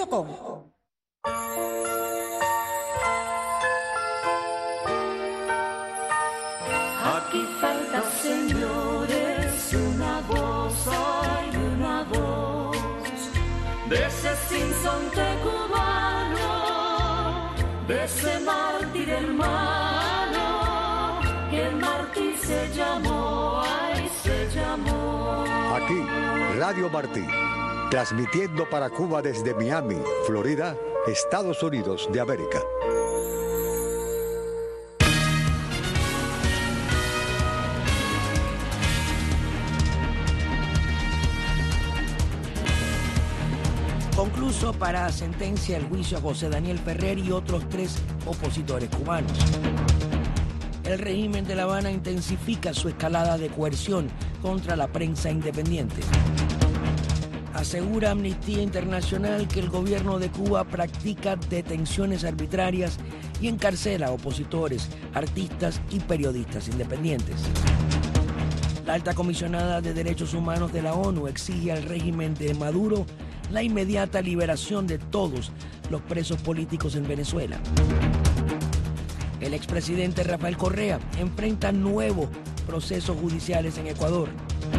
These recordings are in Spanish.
cuba.com. Aquí falta, señores, una voz, hay una voz de ese sinsonte cubano, de ese mártir hermano, que el mártir se llamó, ay, se llamó. Aquí, Radio Martí, transmitiendo para Cuba desde Miami, Florida, Estados Unidos de América. Concluso para sentencia el juicio a José Daniel Ferrer y otros 3 opositores cubanos. El régimen de La Habana intensifica su escalada de coerción contra la prensa independiente. Asegura Amnistía Internacional que el gobierno de Cuba practica detenciones arbitrarias y encarcela a opositores, artistas y periodistas independientes. La alta comisionada de Derechos Humanos de la ONU exige al régimen de Maduro la inmediata liberación de todos los presos políticos en Venezuela. El expresidente Rafael Correa enfrenta nuevos procesos judiciales en Ecuador.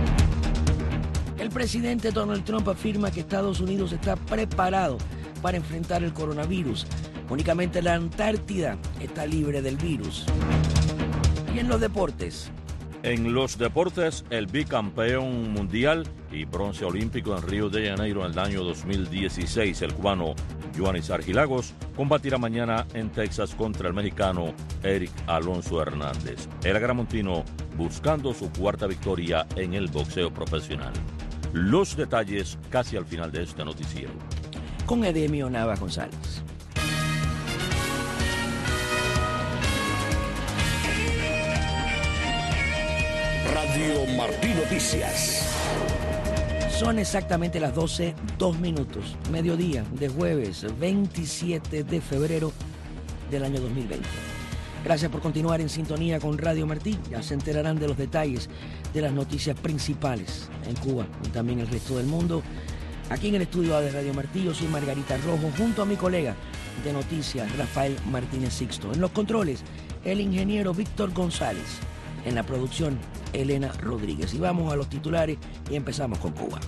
El presidente Donald Trump afirma que Estados Unidos está preparado para enfrentar el coronavirus. Únicamente la Antártida está libre del virus. Y en los deportes. En los deportes, el bicampeón mundial y bronce olímpico en Río de Janeiro en el año 2016, el cubano Yohannis Argilagos, combatirá mañana en Texas contra el mexicano Eric Alonso Hernández. El agramontino buscando su 4ª victoria en el boxeo profesional. Los detalles casi al final de este noticiero. Con Edemio Nava González. Radio Martí Noticias. Son exactamente las 12:02, mediodía de jueves 27 de febrero del año 2020. Gracias por continuar en sintonía con Radio Martí. Ya se enterarán de los detalles de las noticias principales en Cuba y también el resto del mundo. Aquí en el estudio A de Radio Martí, yo soy Margarita Rojo, junto a mi colega de noticias, Rafael Martínez Sixto. En los controles, el ingeniero Víctor González. En la producción, Elena Rodríguez. Y vamos a los titulares y empezamos con Cuba.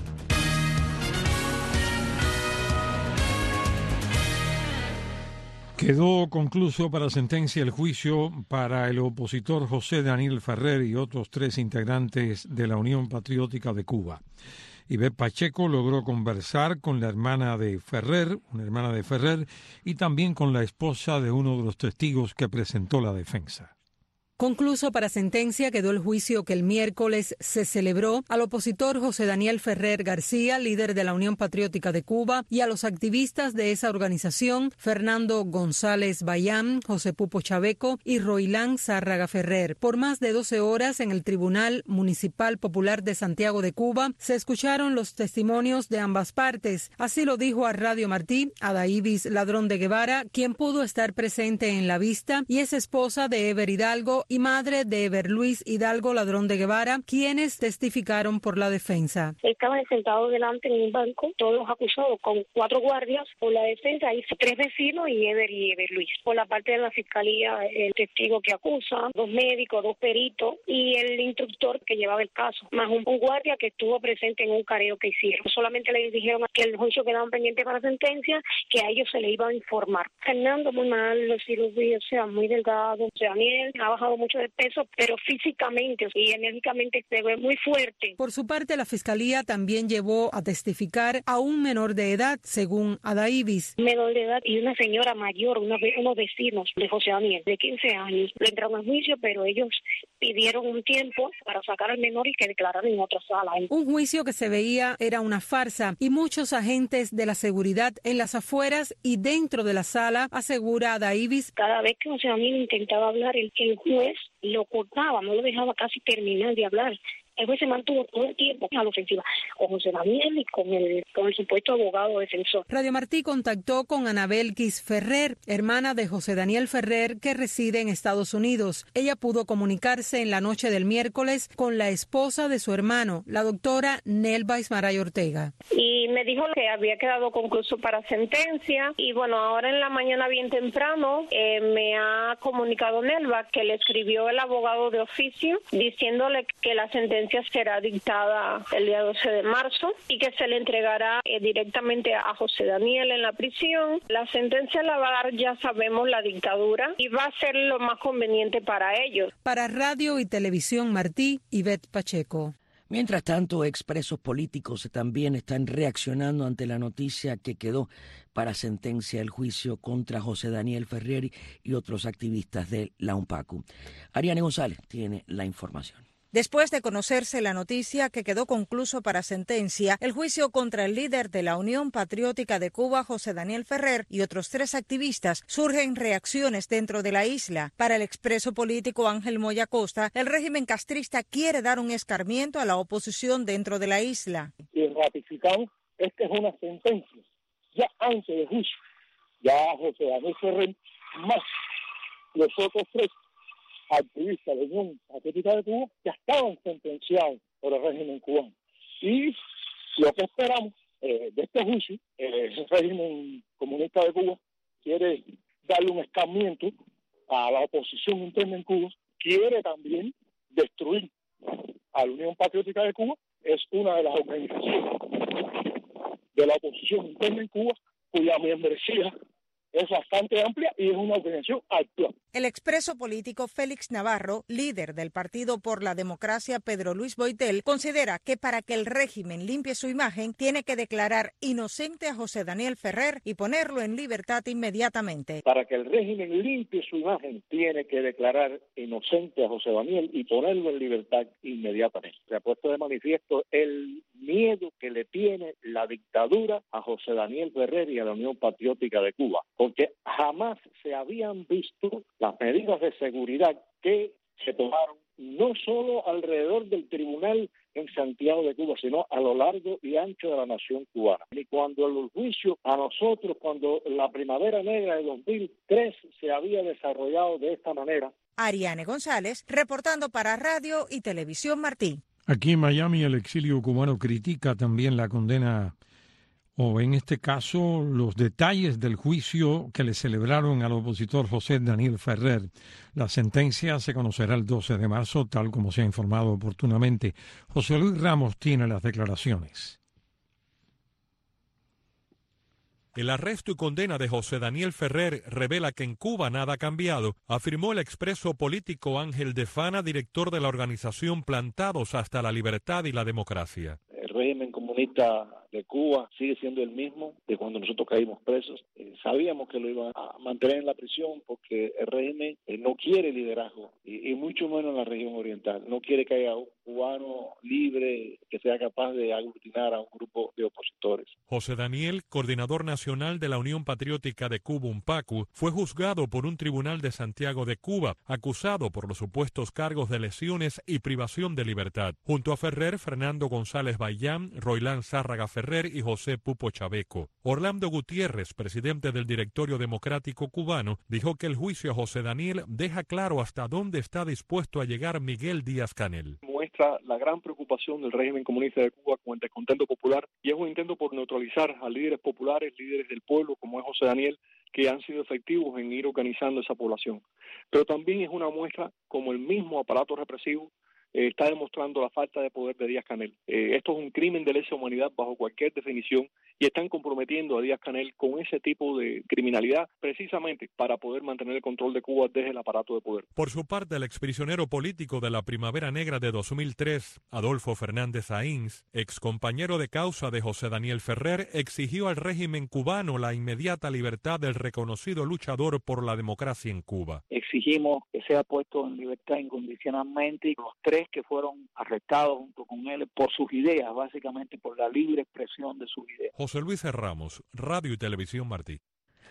Quedó concluso para sentencia el juicio para el opositor José Daniel Ferrer y otros 3 integrantes de la Unión Patriótica de Cuba. Ivette Pacheco logró conversar con la hermana de Ferrer, una hermana de Ferrer, y también con la esposa de uno de los testigos que presentó la defensa. Concluso para sentencia quedó el juicio que el miércoles se celebró al opositor José Daniel Ferrer García, líder de la Unión Patriótica de Cuba, y a los activistas de esa organización, Fernando González Bayán, José Pupo Chaveco y Roilán Zárraga Ferrer. Por más de 12 horas en el Tribunal Municipal Popular de Santiago de Cuba se escucharon los testimonios de ambas partes. Así lo dijo a Radio Martí Adaívis Ladrón de Guevara, quien pudo estar presente en la vista y es esposa de Ever Hidalgo y madre de Ever Luis Hidalgo Ladrón de Guevara, quienes testificaron por la defensa. Estaban sentados delante en un banco, todos los acusados con 4 guardias. Por la defensa hizo 3 vecinos y Ever Luis. Por la parte de la fiscalía, el testigo que acusa, 2 médicos, 2 peritos y el instructor que llevaba el caso, más un guardia que estuvo presente en un careo que hicieron. Solamente les dijeron que el juicio quedaba pendiente para sentencia, que a ellos se les iba a informar. Fernando muy mal, los cirugías, o sea, muy delgado. Daniel ha bajado mucho de peso, pero físicamente y enérgicamente se ve muy fuerte. Por su parte, la fiscalía también llevó a testificar a un menor de edad, según Adaívis. Menor de edad y una señora mayor, unos vecinos de José Daniel, de 15 años. Le entraron al juicio, pero ellos pidieron un tiempo para sacar al menor y que declararan en otra sala. Un juicio que se veía era una farsa y muchos agentes de la seguridad en las afueras y dentro de la sala, asegura Adaívis. Cada vez que José Daniel intentaba hablar, el juez lo cortaba, no lo dejaba casi terminar de hablar. El juez se mantuvo todo el tiempo a la ofensiva con José Daniel y con el supuesto abogado defensor. Radio Martí contactó con Anabelkis Ferrer, hermana de José Daniel Ferrer, que reside en Estados Unidos. Ella pudo comunicarse en la noche del miércoles con la esposa de su hermano, la doctora Nelva Ismaray Ortega. Y me dijo que había quedado concluso para sentencia. Y bueno, ahora en la mañana bien temprano me ha comunicado Nelva que le escribió el abogado de oficio diciéndole que la sentencia será dictada el día 12 de marzo y que se le entregará directamente a José Daniel en la prisión. La sentencia la va a dar, ya sabemos, la dictadura y va a ser lo más conveniente para ellos. Para Radio y Televisión Martí, Ivette Pacheco. Mientras tanto, expresos políticos también están reaccionando ante la noticia que quedó para sentencia el juicio contra José Daniel Ferrer y otros activistas de la UNPACU. Ariane González tiene la información. Después de conocerse la noticia que quedó concluso para sentencia, el juicio contra el líder de la Unión Patriótica de Cuba, José Daniel Ferrer, y otros 3 activistas, surgen reacciones dentro de la isla. Para el expreso político Ángel Moya Costa, el régimen castrista quiere dar un escarmiento a la oposición dentro de la isla. Y ratificamos, esta es una sentencia, ya antes del juicio, ya José Daniel Ferrer, más los otros 3 activistas de la Unión Patriótica de Cuba ya estaban sentenciados por el régimen cubano. Y lo que esperamos de este juicio, el régimen comunista de Cuba quiere darle un escarmiento a la oposición interna en Cuba, quiere también destruir a la Unión Patriótica de Cuba. Es una de las organizaciones de la oposición interna en Cuba cuya membresía es bastante amplia y es una organización actual. El expreso político Félix Navarro, líder del Partido por la Democracia Pedro Luis Boitel, considera que para que el régimen limpie su imagen, tiene que declarar inocente a José Daniel Ferrer y ponerlo en libertad inmediatamente. Para que el régimen limpie su imagen, tiene que declarar inocente a José Daniel y ponerlo en libertad inmediatamente. Se ha puesto de manifiesto el miedo que le tiene la dictadura a José Daniel Ferrer y a la Unión Patriótica de Cuba, porque jamás se habían visto las medidas de seguridad que se tomaron no solo alrededor del tribunal en Santiago de Cuba, sino a lo largo y ancho de la nación cubana. Y cuando el juicio a nosotros, cuando la Primavera Negra de 2003 se había desarrollado de esta manera. Ariane González, reportando para Radio y Televisión Martí. Aquí en Miami el exilio cubano critica también la condena, o en este caso los detalles del juicio que le celebraron al opositor José Daniel Ferrer. La sentencia se conocerá el 12 de marzo, tal como se ha informado oportunamente. José Luis Ramos tiene las declaraciones. El arresto y condena de José Daniel Ferrer revela que en Cuba nada ha cambiado, afirmó el expreso político Ángel de Fana, director de la organización Plantados hasta la Libertad y la Democracia. El régimen comunista de Cuba sigue siendo el mismo de cuando nosotros caímos presos. Sabíamos que lo iban a mantener en la prisión porque el régimen no quiere liderazgo y mucho menos en la región oriental. No quiere que haya un cubano libre que sea capaz de aglutinar a un grupo de opositores. José Daniel, coordinador nacional de la Unión Patriótica de Cuba, UNPACU, fue juzgado por un tribunal de Santiago de Cuba, acusado por los supuestos cargos de lesiones y privación de libertad. Junto a Ferrer, Fernando González Bayán, Roilán Zárraga Ferrer y José Pupo Chaveco. Orlando Gutiérrez, presidente del Directorio Democrático Cubano, dijo que el juicio a José Daniel deja claro hasta dónde está dispuesto a llegar Miguel Díaz-Canel. Muestra la gran preocupación del régimen comunista de Cuba con el descontento popular y es un intento por neutralizar a líderes populares, líderes del pueblo como es José Daniel, que han sido efectivos en ir organizando esa población. Pero también es una muestra como el mismo aparato represivo está demostrando la falta de poder de Díaz-Canel. Esto es un crimen de lesa humanidad bajo cualquier definición y están comprometiendo a Díaz-Canel con ese tipo de criminalidad precisamente para poder mantener el control de Cuba desde el aparato de poder. Por su parte, el exprisionero político de la Primavera Negra de 2003, Adolfo Fernández Aíns, excompañero de causa de José Daniel Ferrer, exigió al régimen cubano la inmediata libertad del reconocido luchador por la democracia en Cuba. Exigimos que sea puesto en libertad incondicionalmente y los 3 que fueron arrestados junto con él por sus ideas, básicamente por la libre expresión de sus ideas. José Luis Ramos, Radio y Televisión Martí.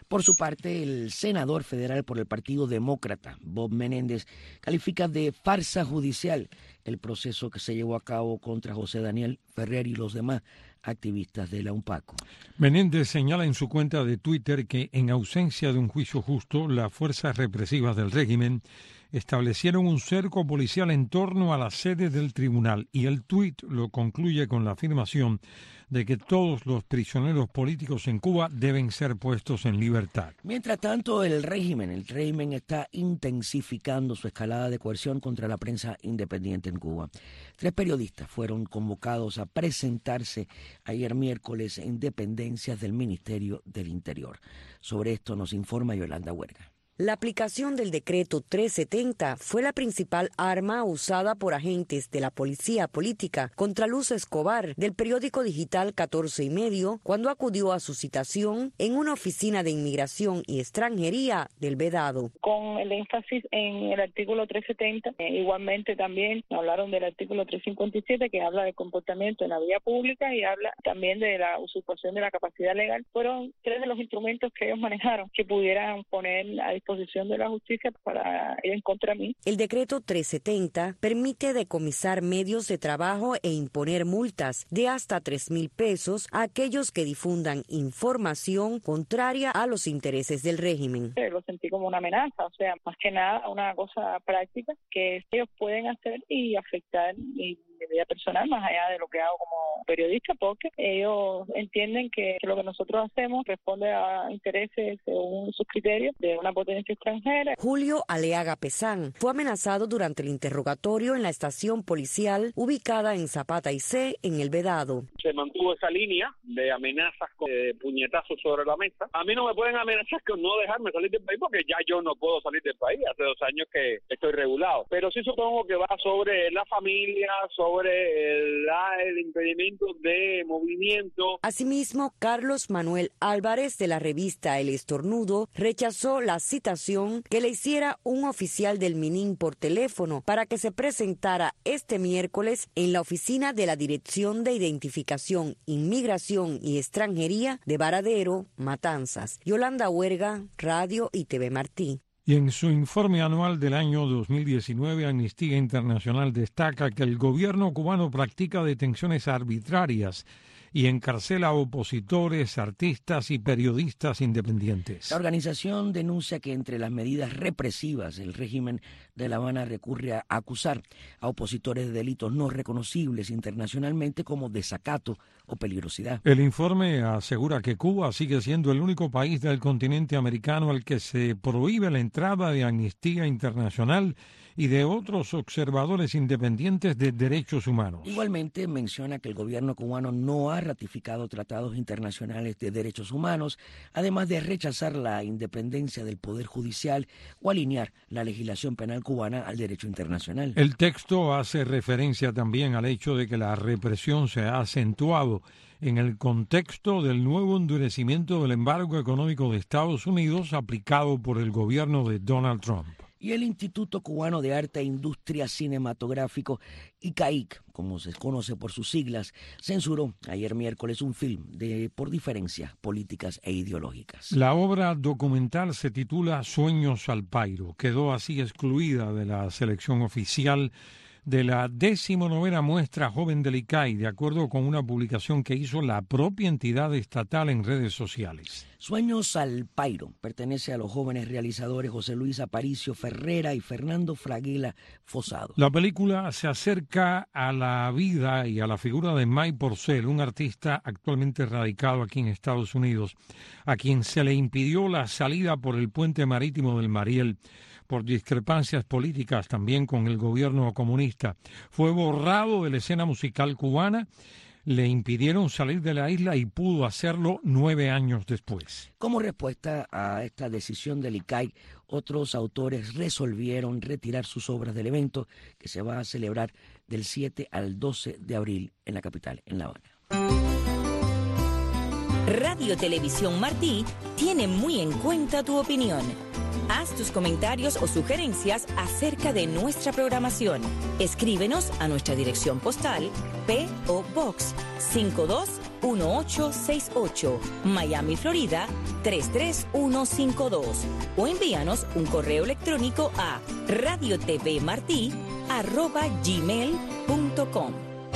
Por su parte, el senador federal por el Partido Demócrata, Bob Menéndez, califica de farsa judicial el proceso que se llevó a cabo contra José Daniel Ferrer y los demás activistas de la UNPACU. Menéndez señala en su cuenta de Twitter que, en ausencia de un juicio justo, las fuerzas represivas del régimen establecieron un cerco policial en torno a la sede del tribunal, y el tuit lo concluye con la afirmación de que todos los prisioneros políticos en Cuba deben ser puestos en libertad. Mientras tanto, el régimen está intensificando su escalada de coerción contra la prensa independiente en Cuba. 3 periodistas fueron convocados a presentarse ayer miércoles en dependencias del Ministerio del Interior. Sobre esto nos informa Yolanda Huerga. La aplicación del decreto 370 fue la principal arma usada por agentes de la policía política contra Luz Escobar del periódico digital 14 y Medio cuando acudió a su citación en una oficina de inmigración y extranjería del Vedado. Con el énfasis en el artículo 370, igualmente también hablaron del artículo 357 que habla de comportamiento en la vía pública y habla también de la usurpación de la capacidad legal. Fueron 3 de los instrumentos que ellos manejaron que pudieran poner a disposición de la justicia para ir en contra de mí. El decreto 370 permite decomisar medios de trabajo e imponer multas de hasta 3,000 pesos a aquellos que difundan información contraria a los intereses del régimen. Lo sentí como una amenaza, o sea, más que nada una cosa práctica que ellos pueden hacer y afectar mi vida personal más allá de lo que hago como periodista, porque ellos entienden que lo que nosotros hacemos responde a intereses según sus criterios de una potencia extranjera. Julio Aleaga Pesán fue amenazado durante el interrogatorio en la estación policial ubicada en Zapata y C en el Vedado. Se mantuvo esa línea de amenazas con puñetazos sobre la mesa. A mí no me pueden amenazar con no dejarme salir del país porque ya yo no puedo salir del país. Hace 2 años que estoy regulado. Pero sí supongo que va sobre la familia, sobre el impedimento de movimiento. Asimismo, Carlos Manuel Álvarez de la revista El Estornudo rechazó la citación que le hiciera un oficial del MININ por teléfono para que se presentara este miércoles en la oficina de la Dirección de Identificación, Inmigración y Extranjería de Varadero, Matanzas. Yolanda Huerga, Radio y TV Martí. Y en su informe anual del año 2019, Amnistía Internacional destaca que el gobierno cubano practica detenciones arbitrarias y encarcela a opositores, artistas y periodistas independientes. La organización denuncia que entre las medidas represivas el régimen de La Habana recurre a acusar a opositores de delitos no reconocibles internacionalmente como desacato o peligrosidad. El informe asegura que Cuba sigue siendo el único país del continente americano al que se prohíbe la entrada de Amnistía Internacional y de otros observadores independientes de derechos humanos. Igualmente menciona que el gobierno cubano no ha ratificado tratados internacionales de derechos humanos, además de rechazar la independencia del Poder Judicial o alinear la legislación penal cubana al derecho internacional. El texto hace referencia también al hecho de que la represión se ha acentuado en el contexto del nuevo endurecimiento del embargo económico de Estados Unidos aplicado por el gobierno de Donald Trump. Y el Instituto Cubano de Arte e Industria Cinematográfico, ICAIC, como se conoce por sus siglas, censuró ayer miércoles un film por diferencias políticas e ideológicas. La obra documental se titula Sueños al Pairo. Quedó así excluida de la selección oficial de la 19ª muestra joven del ICAI, de acuerdo con una publicación que hizo la propia entidad estatal en redes sociales. Sueños al Pairo pertenece a los jóvenes realizadores José Luis Aparicio Ferrera y Fernando Fraguela Fosado. La película se acerca a la vida y a la figura de May Porcel, un artista actualmente radicado aquí en Estados Unidos, a quien se le impidió la salida por el puente marítimo del Mariel por discrepancias políticas también con el gobierno comunista. Fue borrado de la escena musical cubana, le impidieron salir de la isla y pudo hacerlo 9 años después. Como respuesta a esta decisión del ICAI, otros autores resolvieron retirar sus obras del evento que se va a celebrar del 7 al 12 de abril en la capital, en La Habana. Radio Televisión Martí tiene muy en cuenta tu opinión. Haz tus comentarios o sugerencias acerca de nuestra programación. Escríbenos a nuestra dirección postal P.O. Box 52 333-1868, Miami, Florida 33152 o envíanos un correo electrónico a radiotvmarti@gmail.com.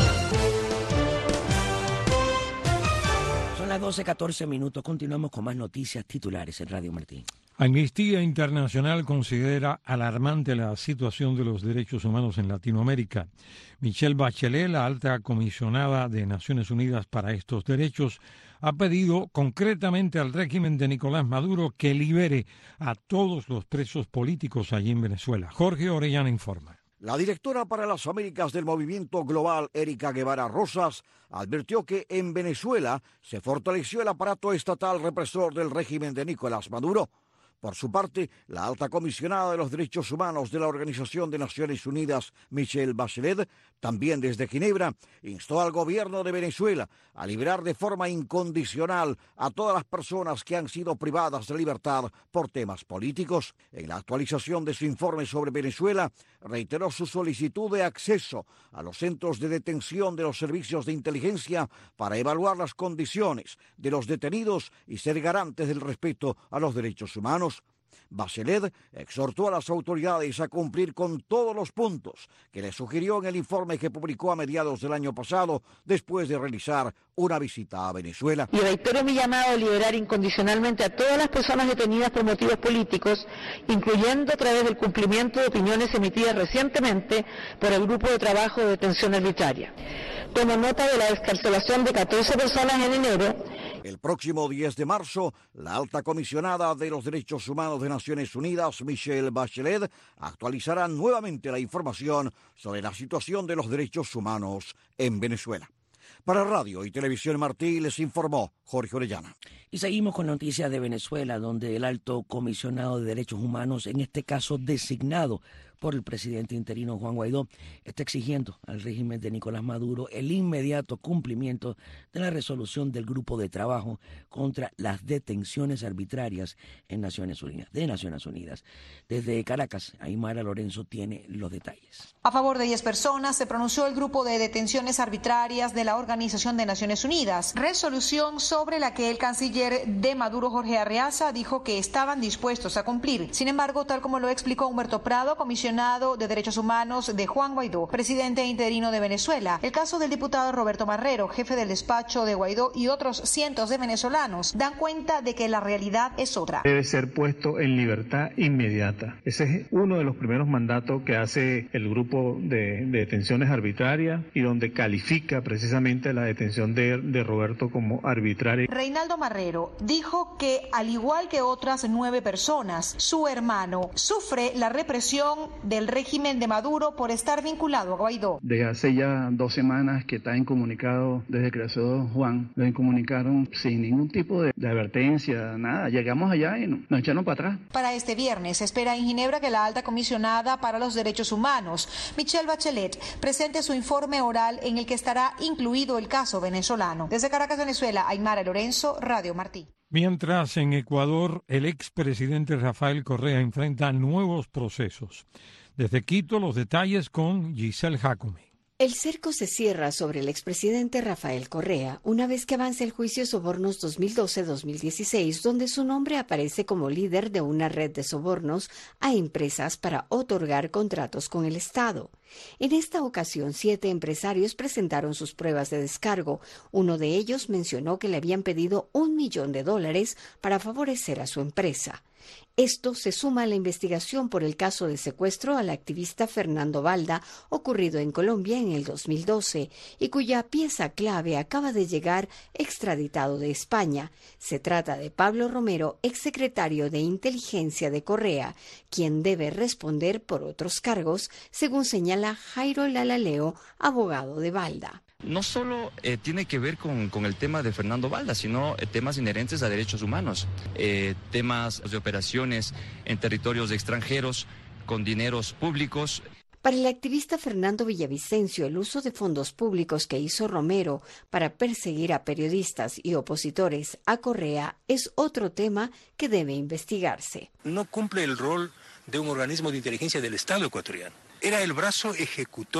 Son las 12:14 minutos. Continuamos con más noticias titulares en Radio Martí. Amnistía Internacional considera alarmante la situación de los derechos humanos en Latinoamérica. Michelle Bachelet, la alta comisionada de Naciones Unidas para estos derechos, ha pedido concretamente al régimen de Nicolás Maduro que libere a todos los presos políticos allí en Venezuela. Jorge Orellana informa. La directora para las Américas del Movimiento Global, Erika Guevara Rosas, advirtió que en Venezuela se fortaleció el aparato estatal represor del régimen de Nicolás Maduro. Por su parte, la alta comisionada de los derechos humanos de la Organización de Naciones Unidas, Michelle Bachelet, también desde Ginebra, instó al gobierno de Venezuela a liberar de forma incondicional a todas las personas que han sido privadas de libertad por temas políticos. En la actualización de su informe sobre Venezuela, reiteró su solicitud de acceso a los centros de detención de los servicios de inteligencia para evaluar las condiciones de los detenidos y ser garantes del respeto a los derechos humanos. Bachelet exhortó a las autoridades a cumplir con todos los puntos que le sugirió en el informe que publicó a mediados del año pasado después de realizar una visita a Venezuela. Y reitero mi llamado a liberar incondicionalmente a todas las personas detenidas por motivos políticos, incluyendo a través del cumplimiento de opiniones emitidas recientemente por el Grupo de Trabajo de Detención Arbitraria. Tomo nota de la excarcelación de 14 personas en enero. El próximo 10 de marzo, la alta comisionada de los derechos humanos de Naciones Unidas, Michelle Bachelet, actualizará nuevamente la información sobre la situación de los derechos humanos en Venezuela. Para Radio y Televisión Martí les informó Jorge Orellana. Y seguimos con noticias de Venezuela, donde el alto comisionado de derechos humanos, en este caso designado por el presidente interino Juan Guaidó, está exigiendo al régimen de Nicolás Maduro el inmediato cumplimiento de la resolución del grupo de trabajo contra las detenciones arbitrarias en Naciones Unidas. Desde Caracas, Aymara Lorenzo tiene los detalles. A favor de 10 personas se pronunció el grupo de detenciones arbitrarias de la Organización de Naciones Unidas, resolución sobre la que el canciller de Maduro, Jorge Arreaza, dijo que estaban dispuestos a cumplir. Sin embargo, tal como lo explicó Humberto Prado, comisionado de Derechos Humanos de Juan Guaidó, presidente interino de Venezuela, el caso del diputado Roberto Marrero, jefe del despacho de Guaidó, y otros cientos de venezolanos dan cuenta de que la realidad es otra. Debe ser puesto en libertad inmediata. Ese es uno de los primeros mandatos que hace el grupo de detenciones arbitrarias y donde califica precisamente la detención de Roberto como arbitraria. Reinaldo Marrero dijo que, al igual que otras 9 personas, su hermano sufre la represión del régimen de Maduro por estar vinculado a Guaidó. Desde hace ya 2 semanas que está incomunicado desde que creció Juan, lo incomunicaron sin ningún tipo de advertencia, nada. Llegamos allá y nos echaron para atrás. Para este viernes se espera en Ginebra que la alta comisionada para los derechos humanos, Michelle Bachelet, presente su informe oral en el que estará incluido el caso venezolano. Desde Caracas, Venezuela, Aymara Lorenzo, Radio Martí. Mientras en Ecuador el expresidente Rafael Correa enfrenta nuevos procesos. Desde Quito los detalles con Giselle Jacome. El cerco se cierra sobre el expresidente Rafael Correa una vez que avanza el juicio Sobornos 2012-2016, donde su nombre aparece como líder de una red de sobornos a empresas para otorgar contratos con el Estado. En esta ocasión, 7 empresarios presentaron sus pruebas de descargo. Uno de ellos mencionó que le habían pedido $1 millón para favorecer a su empresa. Esto se suma a la investigación por el caso de secuestro al activista Fernando Balda, ocurrido en Colombia en el 2012, y cuya pieza clave acaba de llegar extraditado de España. Se trata de Pablo Romero, exsecretario de Inteligencia de Correa, quien debe responder por otros cargos, según señala Jairo Lalaleo, abogado de Balda. No solo tiene que ver con el tema de Fernando Balda, sino temas inherentes a derechos humanos, temas de operaciones en territorios extranjeros con dineros públicos. Para el activista Fernando Villavicencio, el uso de fondos públicos que hizo Romero para perseguir a periodistas y opositores a Correa es otro tema que debe investigarse. No cumple el rol de un organismo de inteligencia del Estado ecuatoriano. Era el brazo ejecutor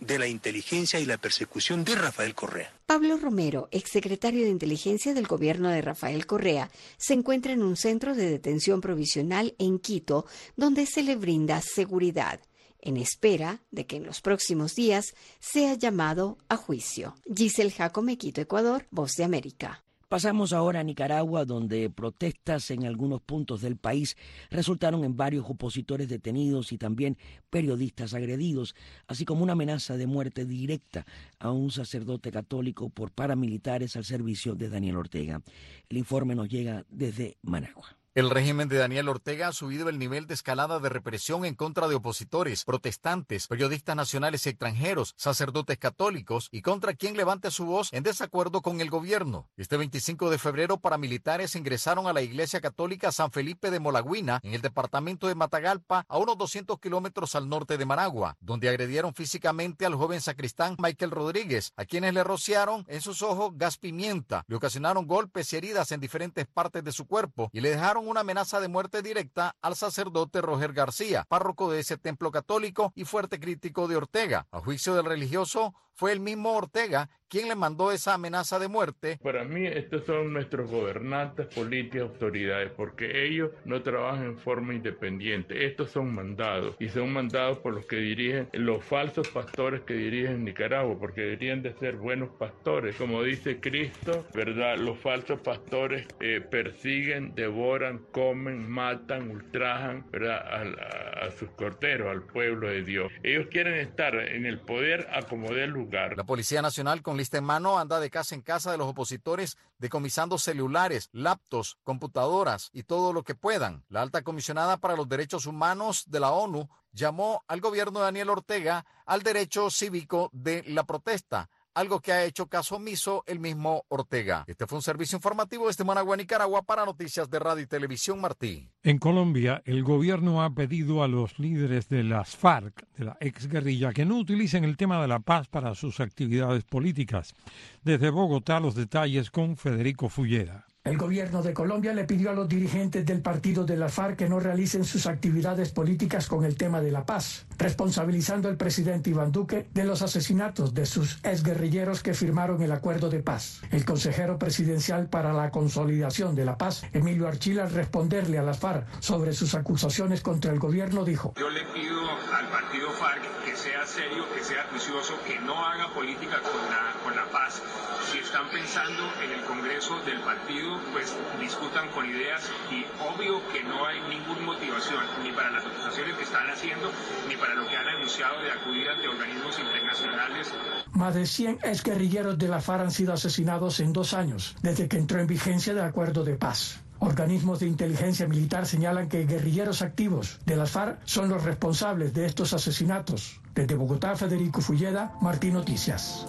de la inteligencia y la persecución de Rafael Correa. Pablo Romero, exsecretario de Inteligencia del gobierno de Rafael Correa, se encuentra en un centro de detención provisional en Quito, donde se le brinda seguridad, en espera de que en los próximos días sea llamado a juicio. Giselle Jacome, Quito, Ecuador, Voz de América. Pasamos ahora a Nicaragua, donde protestas en algunos puntos del país resultaron en varios opositores detenidos y también periodistas agredidos, así como una amenaza de muerte directa a un sacerdote católico por paramilitares al servicio de Daniel Ortega. El informe nos llega desde Managua. El régimen de Daniel Ortega ha subido el nivel de escalada de represión en contra de opositores, protestantes, periodistas nacionales y extranjeros, sacerdotes católicos y contra quien levante su voz en desacuerdo con el gobierno. Este 25 de febrero, paramilitares ingresaron a la iglesia católica San Felipe de Molagüina, en el departamento de Matagalpa, a unos 200 kilómetros al norte de Managua, donde agredieron físicamente al joven sacristán Michael Rodríguez, a quienes le rociaron en sus ojos gas pimienta, le ocasionaron golpes y heridas en diferentes partes de su cuerpo y le dejaron una amenaza de muerte directa al sacerdote Roger García, párroco de ese templo católico y fuerte crítico de Ortega. A juicio del religioso, fue el mismo Ortega quien le mandó esa amenaza de muerte. Para mí estos son nuestros gobernantes, políticos, autoridades, porque ellos no trabajan en forma independiente. Estos son mandados y son mandados por los que dirigen, los falsos pastores que dirigen Nicaragua, porque deberían de ser buenos pastores. Como dice Cristo, ¿verdad? Los falsos pastores persiguen, devoran, comen, matan, ultrajan, ¿verdad? A sus corderos, al pueblo de Dios. Ellos quieren estar en el poder a como dé lugar. La Policía Nacional, con lista en mano, anda de casa en casa de los opositores decomisando celulares, laptops, computadoras y todo lo que puedan. La alta comisionada para los derechos humanos de la ONU llamó al gobierno de Daniel Ortega al derecho cívico de la protesta, algo que ha hecho caso omiso el mismo Ortega. Este fue un servicio informativo desde Managua, Nicaragua, para Noticias de Radio y Televisión Martí. En Colombia, el gobierno ha pedido a los líderes de las FARC, de la exguerrilla, que no utilicen el tema de la paz para sus actividades políticas. Desde Bogotá, los detalles con Federico Fulleda. El gobierno de Colombia le pidió a los dirigentes del partido de la FARC que no realicen sus actividades políticas con el tema de la paz, responsabilizando al presidente Iván Duque de los asesinatos de sus exguerrilleros que firmaron el acuerdo de paz. El consejero presidencial para la consolidación de la paz, Emilio Archila, al responderle a las FARC sobre sus acusaciones contra el gobierno, dijo: yo le pido al partido FARC que sea serio, que sea juicioso, que no haga política con la paz. Si están pensando en el Congreso del partido, pues discutan con ideas, y obvio que no hay ninguna motivación ni para las acusaciones que están haciendo ni para lo que han anunciado de acudir ante organismos internacionales. Más de 100 exguerrilleros de la FARC han sido asesinados en 2 años desde que entró en vigencia el acuerdo de paz. Organismos de inteligencia militar señalan que guerrilleros activos de las FARC son los responsables de estos asesinatos. Desde Bogotá, Federico Fulleda, Martí Noticias.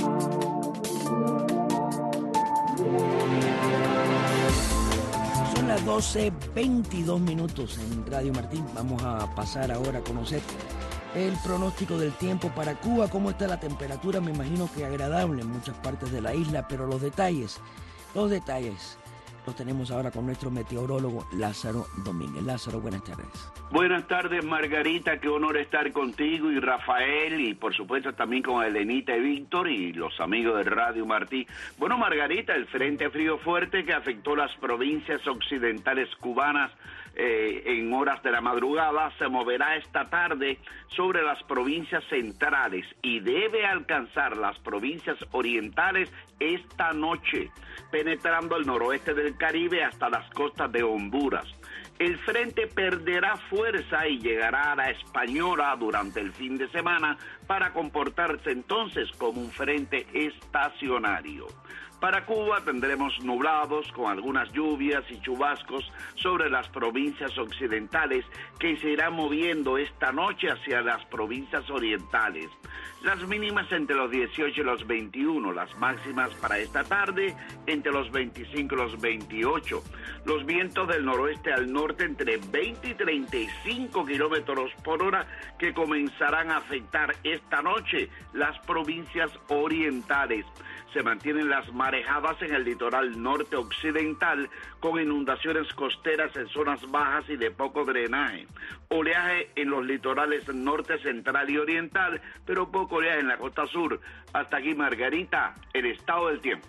Son las 12:22 en Radio Martín. Vamos a pasar ahora a conocer el pronóstico del tiempo para Cuba. ¿Cómo está la temperatura? Me imagino que agradable en muchas partes de la isla, pero los detalles los tenemos ahora con nuestro meteorólogo Lázaro Domínguez. Lázaro, buenas tardes. Buenas tardes, Margarita, qué honor estar contigo y Rafael, y por supuesto también con Elenita y Víctor y los amigos de Radio Martí. Bueno, Margarita, el frente frío fuerte que afectó las provincias occidentales cubanas en horas de la madrugada se moverá esta tarde sobre las provincias centrales y debe alcanzar las provincias orientales esta noche, penetrando el noroeste del Caribe hasta las costas de Honduras. El frente perderá fuerza y llegará a la Española durante el fin de semana para comportarse entonces como un frente estacionario. Para Cuba tendremos nublados con algunas lluvias y chubascos sobre las provincias occidentales que se irán moviendo esta noche hacia las provincias orientales. Las mínimas entre los 18 y los 21, las máximas para esta tarde entre los 25 y los 28. Los vientos del noroeste al norte entre 20 y 35 kilómetros por hora que comenzarán a afectar esta noche las provincias orientales. Se mantienen las marejadas en el litoral norte occidental, con inundaciones costeras en zonas bajas y de poco drenaje. Oleaje en los litorales norte, central y oriental, pero poco oleaje en la costa sur. Hasta aquí, Margarita, el estado del tiempo.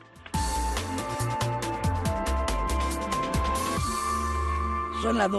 Son las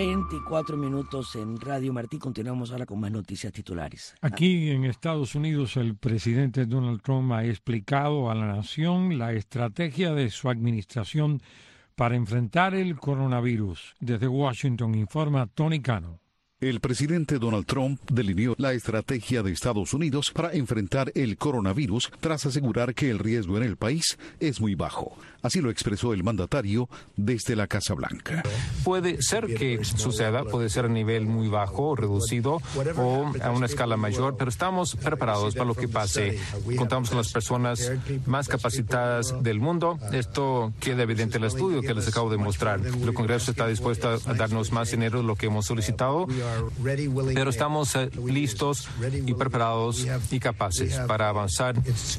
12:24 en Radio Martí. Continuamos ahora con más noticias titulares. Aquí en Estados Unidos, el presidente Donald Trump ha explicado a la nación la estrategia de su administración para enfrentar el coronavirus. Desde Washington informa Tony Cano. El presidente Donald Trump delineó la estrategia de Estados Unidos para enfrentar el coronavirus tras asegurar que el riesgo en el país es muy bajo. Así lo expresó el mandatario desde la Casa Blanca. Puede ser que suceda, puede ser a nivel muy bajo, reducido o a una escala mayor, pero estamos preparados para lo que pase. Contamos con las personas más capacitadas del mundo. Esto queda evidente en el estudio que les acabo de mostrar. El Congreso está dispuesto a darnos más dinero de lo que hemos solicitado, pero estamos listos y preparados y capaces para avanzar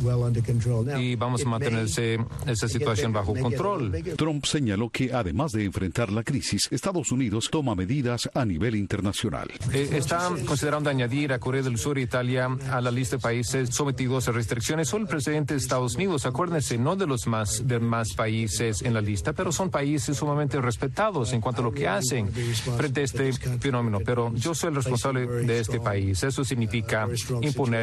y vamos a mantener esa situación bajo control. Trump señaló que además de enfrentar la crisis, Estados Unidos toma medidas a nivel internacional. Está considerando añadir a Corea del Sur e Italia a la lista de países sometidos a restricciones. Son el presidente de Estados Unidos, acuérdense, no de los más países en la lista, pero son países sumamente respetados en cuanto a lo que hacen frente a este fenómeno. Pero yo soy el responsable de este país. Eso significa imponer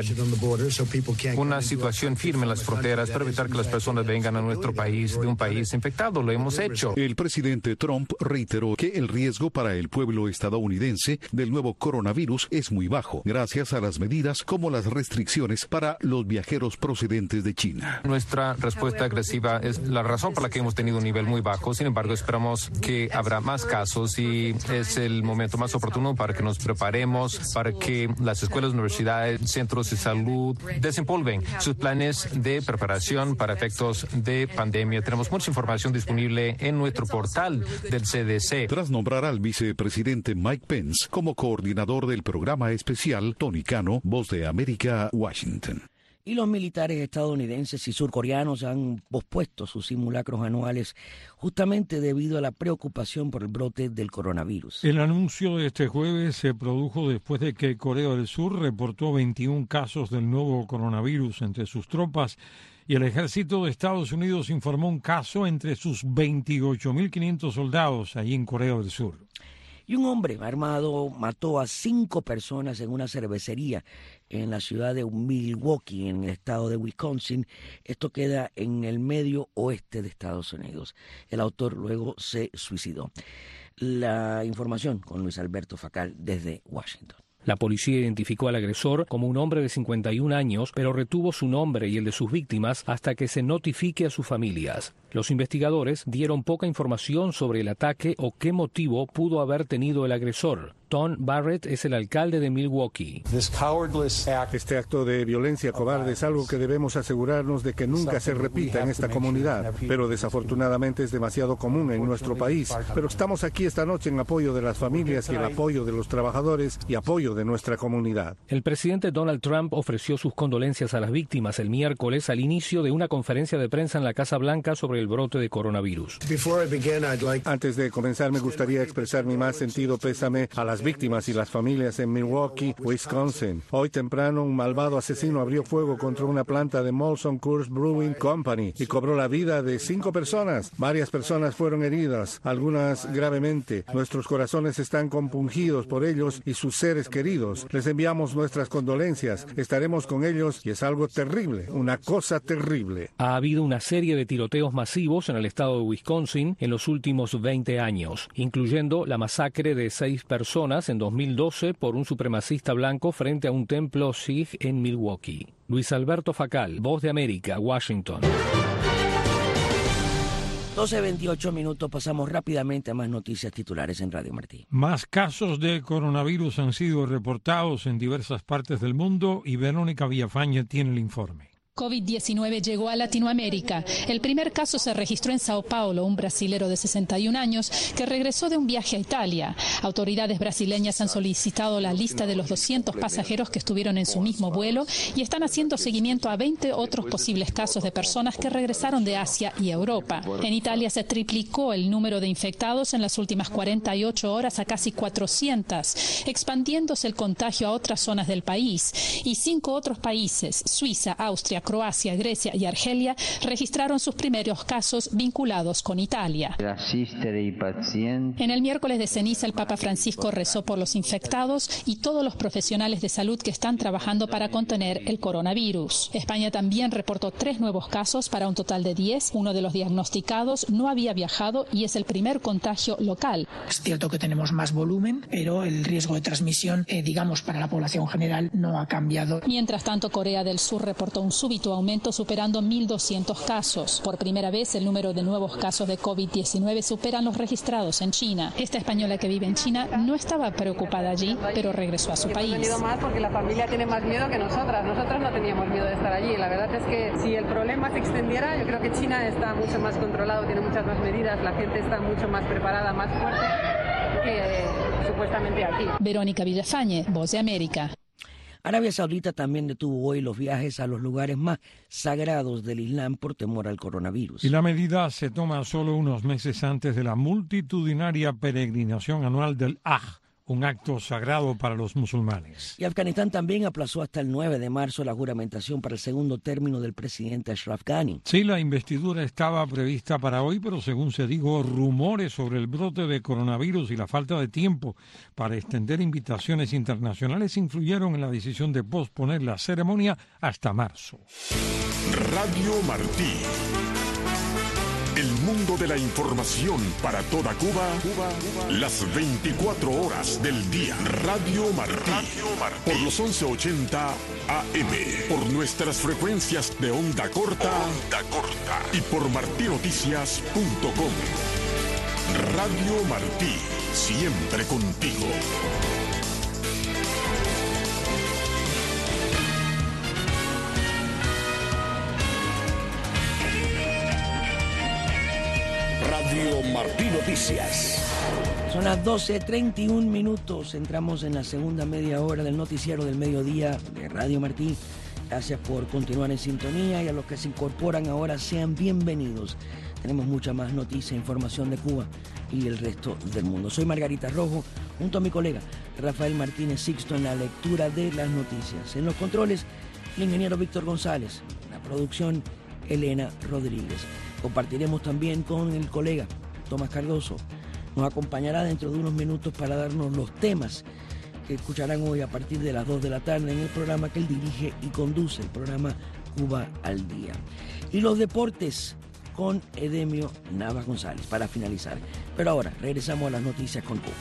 una situación firme en las fronteras para evitar que las personas vengan a nuestro país de un país infectado. Lo hemos hecho. El presidente Trump reiteró que el riesgo para el pueblo estadounidense del nuevo coronavirus es muy bajo, gracias a las medidas como las restricciones para los viajeros procedentes de China. Nuestra respuesta agresiva es la razón por la que hemos tenido un nivel muy bajo. Sin embargo, esperamos que habrá más casos y es el momento más oportuno para que nos preparemos, para que las escuelas, universidades, centros de salud desempolven sus planes de preparación para efectos de pandemia. Tenemos mucha información disponible en nuestro portal del CDC. Tras nombrar al vicepresidente Mike Pence como coordinador del programa especial, Tony Cano, Voz de América, Washington. Y los militares estadounidenses y surcoreanos han pospuesto sus simulacros anuales justamente debido a la preocupación por el brote del coronavirus. El anuncio de este jueves se produjo después de que Corea del Sur reportó 21 casos del nuevo coronavirus entre sus tropas y el ejército de Estados Unidos informó un caso entre sus 28.500 soldados allí en Corea del Sur. Y un hombre armado mató a 5 personas en una cervecería en la ciudad de Milwaukee, en el estado de Wisconsin. Esto queda en el medio oeste de Estados Unidos. El autor luego se suicidó. La información con Luis Alberto Facal desde Washington. La policía identificó al agresor como un hombre de 51 años, pero retuvo su nombre y el de sus víctimas hasta que se notifique a sus familias. Los investigadores dieron poca información sobre el ataque o qué motivo pudo haber tenido el agresor. Tom Barrett es el alcalde de Milwaukee. Este acto de violencia cobarde es algo que debemos asegurarnos de que nunca se repita en esta comunidad, pero desafortunadamente es demasiado común en nuestro país. Pero estamos aquí esta noche en apoyo de las familias y el apoyo de los trabajadores y apoyo de nuestra comunidad. El presidente Donald Trump ofreció sus condolencias a las víctimas el miércoles al inicio de una conferencia de prensa en la Casa Blanca sobre el brote de coronavirus. Antes de comenzar, me gustaría expresar mi más sentido pésame a las víctimas y las familias en Milwaukee, Wisconsin. Hoy temprano, un malvado asesino abrió fuego contra una planta de Molson Coors Brewing Company y cobró la vida de 5 personas. Varias personas fueron heridas, algunas gravemente. Nuestros corazones están compungidos por ellos y sus seres queridos. Les enviamos nuestras condolencias. Estaremos con ellos y es algo terrible, una cosa terrible. Ha habido una serie de tiroteos masivos en el estado de Wisconsin en los últimos 20 años, incluyendo la masacre de 6 personas en 2012 por un supremacista blanco frente a un templo Sikh en Milwaukee. Luis Alberto Facal, Voz de América, Washington. 12:28, pasamos rápidamente a más noticias titulares en Radio Martí. Más casos de coronavirus han sido reportados en diversas partes del mundo y Verónica Villafañe tiene el informe. COVID-19 llegó a Latinoamérica. El primer caso se registró en Sao Paulo, un brasilero de 61 años que regresó de un viaje a Italia. Autoridades brasileñas han solicitado la lista de los 200 pasajeros que estuvieron en su mismo vuelo y están haciendo seguimiento a 20 otros posibles casos de personas que regresaron de Asia y Europa. En Italia se triplicó el número de infectados en las últimas 48 horas a casi 400, expandiéndose el contagio a otras zonas del país. Y 5 otros países, Suiza, Austria, Croacia, Grecia y Argelia, registraron sus primeros casos vinculados con Italia. En el miércoles de ceniza, el Papa Francisco rezó por los infectados y todos los profesionales de salud que están trabajando para contener el coronavirus. España también reportó 3 nuevos casos para un total de 10. Uno de los diagnosticados no había viajado y es el primer contagio local. Es cierto que tenemos más volumen, pero el riesgo de transmisión, digamos, para la población general no ha cambiado. Mientras tanto, Corea del Sur reportó un súbito aumento superando 1.200 casos. Por primera vez, el número de nuevos casos de COVID-19 superan los registrados en China. Esta española que vive en China no estaba preocupada allí, pero regresó a su país. Hemos venido más porque la familia tiene más miedo que nosotras. Nosotros no teníamos miedo de estar allí. La verdad es que si el problema se extendiera, yo creo que China está mucho más controlado, tiene muchas más medidas, la gente está mucho más preparada, más fuerte que supuestamente aquí. Verónica Villafañe, Voz de América. Arabia Saudita también detuvo hoy los viajes a los lugares más sagrados del Islam por temor al coronavirus. Y la medida se toma solo unos meses antes de la multitudinaria peregrinación anual del Hajj, un acto sagrado para los musulmanes. Y Afganistán también aplazó hasta el 9 de marzo la juramentación para el segundo término del presidente Ashraf Ghani. Sí, la investidura estaba prevista para hoy, pero según se dijo, rumores sobre el brote de coronavirus y la falta de tiempo para extender invitaciones internacionales influyeron en la decisión de posponer la ceremonia hasta marzo. Radio Martí. El mundo de la información para toda Cuba, las 24 horas del día. Radio Martí, por los 1180 AM, por nuestras frecuencias de onda corta y por martinoticias.com. Radio Martí, siempre contigo. Radio Martí Noticias. Son las 12:31 minutos. Entramos en la segunda media hora del noticiero del mediodía de Radio Martí. Gracias por continuar en sintonía y a los que se incorporan ahora sean bienvenidos. Tenemos mucha más noticia e información de Cuba y el resto del mundo. Soy Margarita Rojo, junto a mi colega Rafael Martínez Sixto en la lectura de las noticias. En los controles, el ingeniero Víctor González. En la producción, Elena Rodríguez. Compartiremos también con el colega Tomás Cardoso. Nos acompañará dentro de unos minutos para darnos los temas que escucharán hoy a partir de las 2 de la tarde en el programa que él dirige y conduce, el programa Cuba al Día. Y los deportes con Edemio Navas González para finalizar. Pero ahora regresamos a las noticias con Cuba.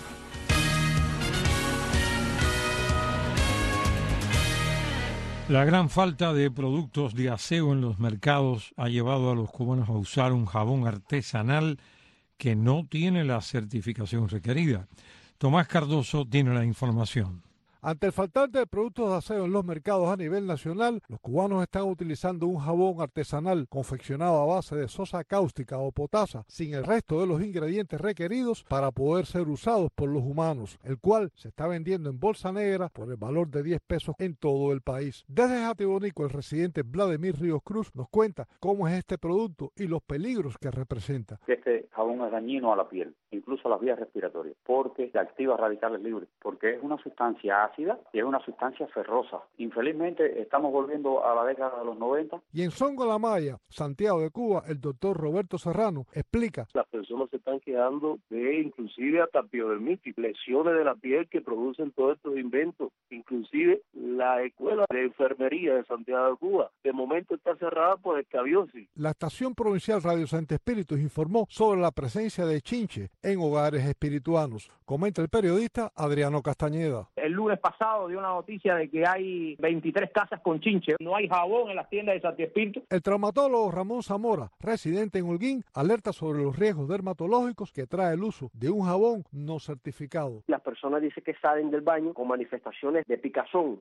La gran falta de productos de aseo en los mercados ha llevado a los cubanos a usar un jabón artesanal que no tiene la certificación requerida. Tomás Cardoso tiene la información. Ante el faltante de productos de aseo en los mercados a nivel nacional, los cubanos están utilizando un jabón artesanal confeccionado a base de sosa cáustica o potasa, sin el resto de los ingredientes requeridos para poder ser usados por los humanos, el cual se está vendiendo en bolsa negra por el valor de 10 pesos en todo el país. Desde Jatibonico, el residente Vladimir Ríos Cruz nos cuenta cómo es este producto y los peligros que representa. Este jabón es dañino a la piel, incluso a las vías respiratorias, porque se activa radicales libres, porque es una sustancia ácida y es una sustancia ferrosa. Infelizmente estamos volviendo a la década de los 90. Y en Songo La Maya, Santiago de Cuba, el doctor Roberto Serrano explica. Las personas se están quedando de inclusive hasta piodermitis, lesiones de la piel que producen todos estos inventos. Inclusive la escuela de enfermería de Santiago de Cuba de momento está cerrada por escabiosis. La estación provincial Radio Santo Espíritus informó sobre la presencia de chinche en hogares espirituanos. Comenta el periodista Adriano Castañeda. El lunes pasado dio una noticia de que hay 23 casas con chinche. No hay jabón en las tiendas de Santo Espíritu. El traumatólogo Ramón Zamora, residente en Holguín, alerta sobre los riesgos dermatológicos que trae el uso de un jabón no certificado. Las personas dicen que salen del baño con manifestaciones de picazón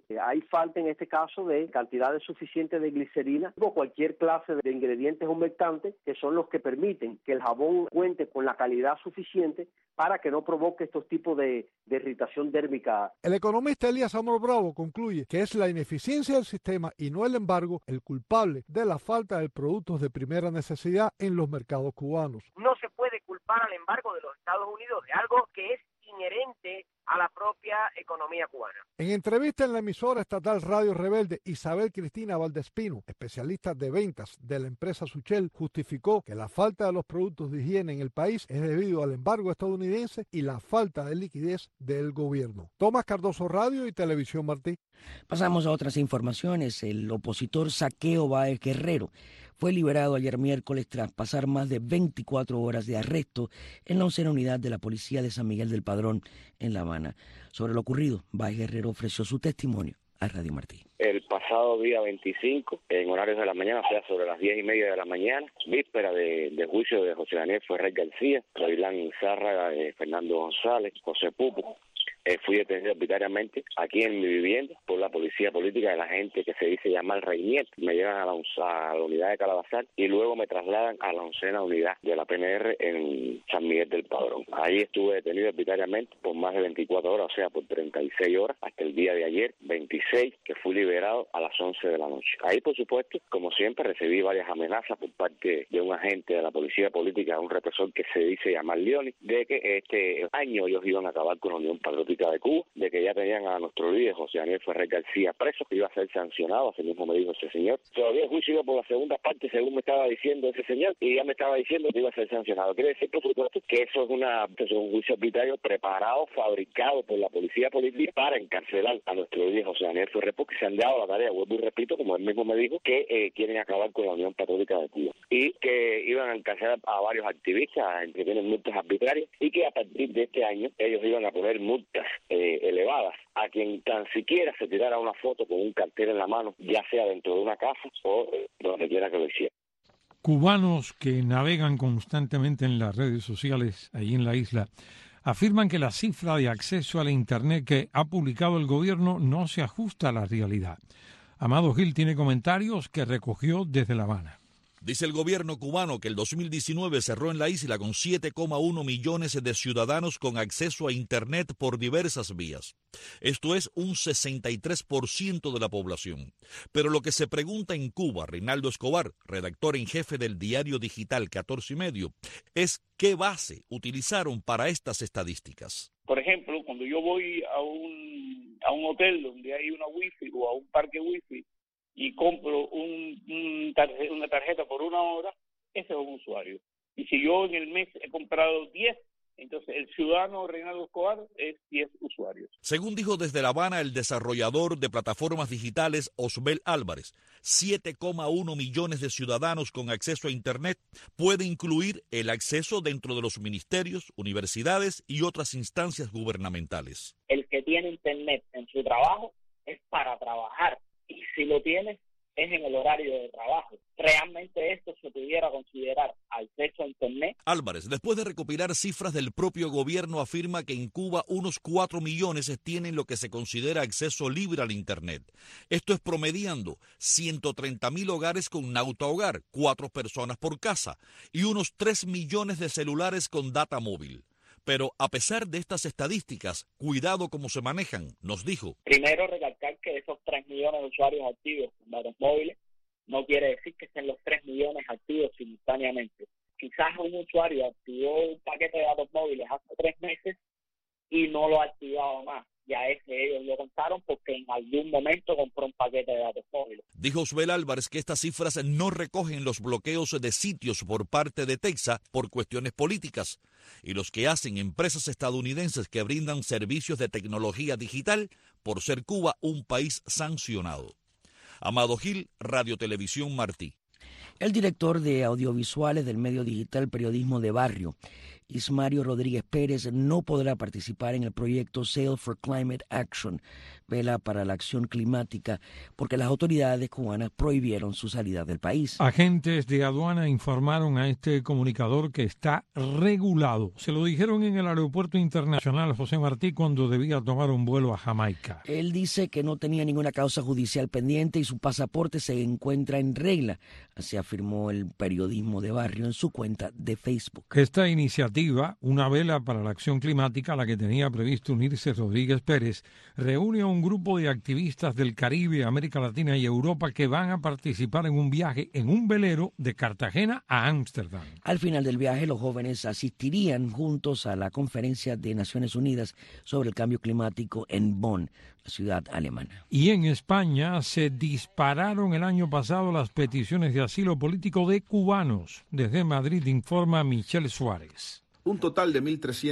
Hay falta en este caso de cantidades suficientes de glicerina o cualquier clase de ingredientes humectantes que son los que permiten que el jabón cuente con la calidad suficiente para que no provoque estos tipos de irritación dérmica. El economista Elías Amor Bravo concluye que es la ineficiencia del sistema y no el embargo el culpable de la falta de productos de primera necesidad en los mercados cubanos. No se puede culpar al embargo de los Estados Unidos de algo que es inherente a la propia economía cubana. En entrevista en la emisora estatal Radio Rebelde, Isabel Cristina Valdespino, especialista de ventas de la empresa Suchel, justificó que la falta de los productos de higiene en el país es debido al embargo estadounidense y la falta de liquidez del gobierno. Tomás Cardoso, Radio y Televisión Martí. Pasamos a otras informaciones. El opositor Saqueo Báez Guerrero fue liberado ayer miércoles tras pasar más de 24 horas de arresto en la 11ª unidad de la policía de San Miguel del Padrón en La Habana. Sobre lo ocurrido, Báez Guerrero ofreció su testimonio a Radio Martí. El pasado día 25, en horarios de la mañana, o sea, sobre las 10:30 de la mañana, víspera de juicio de José Daniel Ferrer García, Roilán Zárraga, Fernando González, José Pupo, fui detenido arbitrariamente aquí en mi vivienda por la policía política de la gente que se dice llamar Reinier. Me llevan a la unidad de Calabazal y luego me trasladan a la 11ª unidad de la PNR en San Miguel del Padrón. Ahí estuve detenido arbitrariamente por más de 24 horas, o sea, por 36 horas, hasta el día de ayer, 26, que fui liberado a las 11 de la noche. Ahí, por supuesto, como siempre, recibí varias amenazas por parte de un agente de la policía política, un represor que se dice llamar Leoni, de que este año ellos iban a acabar con la Unión Patriótica de Cuba, de que ya tenían a nuestro líder José Daniel Ferrer García preso, que iba a ser sancionado, así mismo me dijo ese señor. Todavía el juicio iba por la segunda parte, según me estaba diciendo ese señor, y ya me estaba diciendo que iba a ser sancionado. Quiere decir, por supuesto, que eso es un juicio arbitrario preparado, fabricado por la policía política para encarcelar a nuestro líder José Daniel Ferrer, porque se han dado la tarea, vuelvo y repito, como él mismo me dijo, que quieren acabar con la Unión Patriótica de Cuba, y que iban a encarcelar a varios activistas, entre tienen multas arbitrarias, y que a partir de este año ellos iban a poner multas elevadas a quien tan siquiera se tirara una foto con un cartel en la mano, ya sea dentro de una casa o donde quiera que lo hiciera. Cubanos que navegan constantemente en las redes sociales allí en la isla afirman que la cifra de acceso a la Internet que ha publicado el gobierno no se ajusta a la realidad. Amado Gil tiene comentarios que recogió desde La Habana. Dice el gobierno cubano que el 2019 cerró en la isla con 7,1 millones de ciudadanos con acceso a Internet por diversas vías. Esto es un 63% de la población. Pero lo que se pregunta en Cuba, Reinaldo Escobar, redactor en jefe del diario digital 14 y medio, es qué base utilizaron para estas estadísticas. Por ejemplo, cuando yo voy a un hotel donde hay una wifi o a un parque wifi, y compro una tarjeta por 1 hora, ese es un usuario. Y si yo en el mes he comprado 10, entonces el ciudadano Reinaldo Escobar es 10 usuarios. Según dijo desde La Habana el desarrollador de plataformas digitales Osbel Álvarez, 7,1 millones de ciudadanos con acceso a Internet puede incluir el acceso dentro de los ministerios, universidades y otras instancias gubernamentales. El que tiene Internet en su trabajo es para trabajar. Y si lo tienes, es en el horario de trabajo. ¿Realmente esto se pudiera considerar acceso a Internet? Álvarez, después de recopilar cifras del propio gobierno, afirma que en Cuba unos 4 millones tienen lo que se considera acceso libre al Internet. Esto es promediando 130.000 hogares con Nauta Hogar, 4 personas por casa, y unos 3 millones de celulares con data móvil. Pero a pesar de estas estadísticas, cuidado cómo se manejan, nos dijo. Primero, recalcar que esos 3 millones de usuarios activos con datos móviles no quiere decir que estén los 3 millones activos simultáneamente. Quizás un usuario activó un paquete de datos móviles hace 3 meses y no lo ha activado más. Ya es que ellos lo contaron porque en algún momento compró un paquete de datos móviles. Dijo Osbel Álvarez que estas cifras no recogen los bloqueos de sitios por parte de Texas por cuestiones políticas y los que hacen empresas estadounidenses que brindan servicios de tecnología digital por ser Cuba un país sancionado. Amado Gil, Radio Televisión Martí. El director de audiovisuales del medio digital Periodismo de Barrio Ismario Rodríguez Pérez no podrá participar en el proyecto Sail for Climate Action, Vela para la Acción Climática, porque las autoridades cubanas prohibieron su salida del país. Agentes de aduana informaron a este comunicador que está regulado. Se lo dijeron en el aeropuerto internacional José Martí cuando debía tomar un vuelo a Jamaica. Él dice que no tenía ninguna causa judicial pendiente y su pasaporte se encuentra en regla, así afirmó el periodismo de barrio en su cuenta de Facebook. Esta iniciativa, una vela para la acción climática a la que tenía previsto unirse Rodríguez Pérez, reúne a un grupo de activistas del Caribe, América Latina y Europa que van a participar en un viaje en un velero de Cartagena a Ámsterdam. Al final del viaje, los jóvenes asistirían juntos a la Conferencia de Naciones Unidas sobre el Cambio Climático en Bonn, la ciudad alemana. Y en España se dispararon el año pasado las peticiones de asilo político de cubanos. Desde Madrid informa Michelle Suárez. Un total de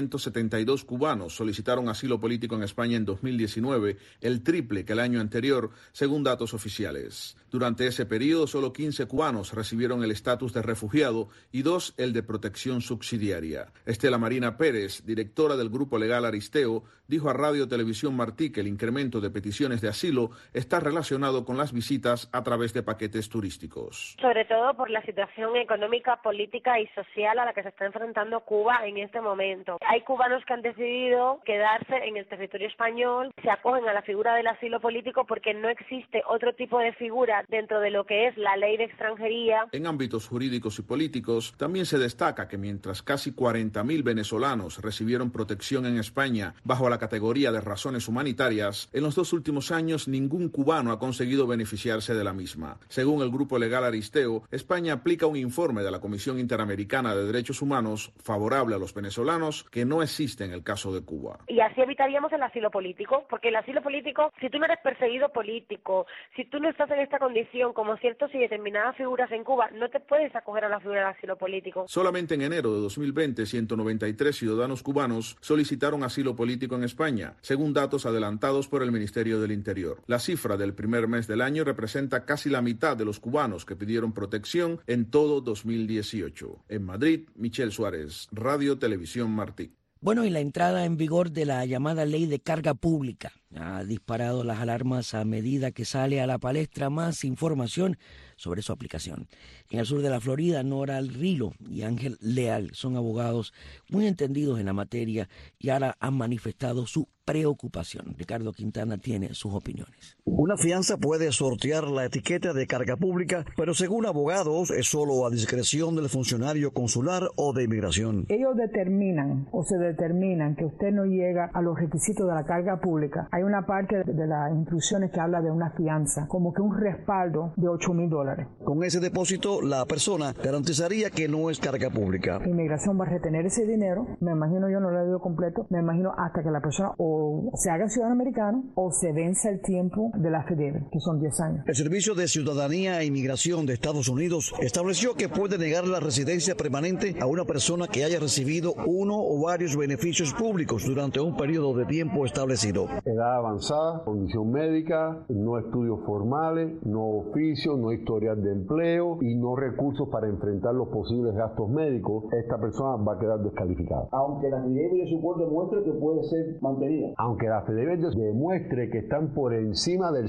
1.372 cubanos solicitaron asilo político en España en 2019, el triple que el año anterior, según datos oficiales. Durante ese periodo, solo 15 cubanos recibieron el estatus de refugiado y 2 el de protección subsidiaria. Estela Marina Pérez, directora del Grupo Legal Aristeo, dijo a Radio Televisión Martí que el incremento de peticiones de asilo está relacionado con las visitas a través de paquetes turísticos. Sobre todo por la situación económica, política y social a la que se está enfrentando Cuba en este momento. Hay cubanos que han decidido quedarse en el territorio español, se acogen a la figura del asilo político porque no existe otro tipo de figura dentro de lo que es la ley de extranjería. En ámbitos jurídicos y políticos, también se destaca que mientras casi 40.000 venezolanos recibieron protección en España bajo la categoría de razones humanitarias, en los 2 últimos años ningún cubano ha conseguido beneficiarse de la misma. Según el Grupo Legal Aristeo, España aplica un informe de la Comisión Interamericana de Derechos Humanos favorable a los venezolanos que no existe en el caso de Cuba. Y así evitaríamos el asilo político, porque el asilo político, si tú no eres perseguido político, si tú no estás en esta condición como ciertos y determinadas figuras en Cuba, no te puedes acoger a la figura del asilo político. Solamente en enero de 2020, 193 ciudadanos cubanos solicitaron asilo político en España, según datos adelantados por el Ministerio del Interior. La cifra del primer mes del año representa casi la mitad de los cubanos que pidieron protección en todo 2018. En Madrid, Michelle Suárez, Radio Televisión Martí. Bueno, y la entrada en vigor de la llamada Ley de Carga Pública ha disparado las alarmas a medida que sale a la palestra más información sobre su aplicación. En el sur de la Florida, Nora Rilo y Ángel Leal son abogados muy entendidos en la materia y ahora han manifestado su preocupación. Ricardo Quintana tiene sus opiniones. Una fianza puede sortear la etiqueta de carga pública, pero según abogados es solo a discreción del funcionario consular o de inmigración. Ellos determinan que usted no llega a los requisitos de la carga pública. Hay una parte de las instrucciones que habla de una fianza, como que un respaldo de $8,000. Con ese depósito, la persona garantizaría que no es carga pública. Inmigración va a retener ese dinero, me imagino, yo no lo he leído completo, me imagino hasta que la persona o se haga ciudadano americano o se venza el tiempo de la FDB, que son 10 años. El Servicio de Ciudadanía e Inmigración de Estados Unidos estableció que puede negar la residencia permanente a una persona que haya recibido uno o varios beneficios públicos durante un periodo de tiempo establecido. Edad avanzada, condición médica, no estudios formales, no oficio, no historial de empleo y no recursos para enfrentar los posibles gastos médicos, esta persona va a quedar descalificada. Aunque la FDB de su cuerpo demuestre que puede ser mantenida. Aunque la FDB demuestre que están por encima del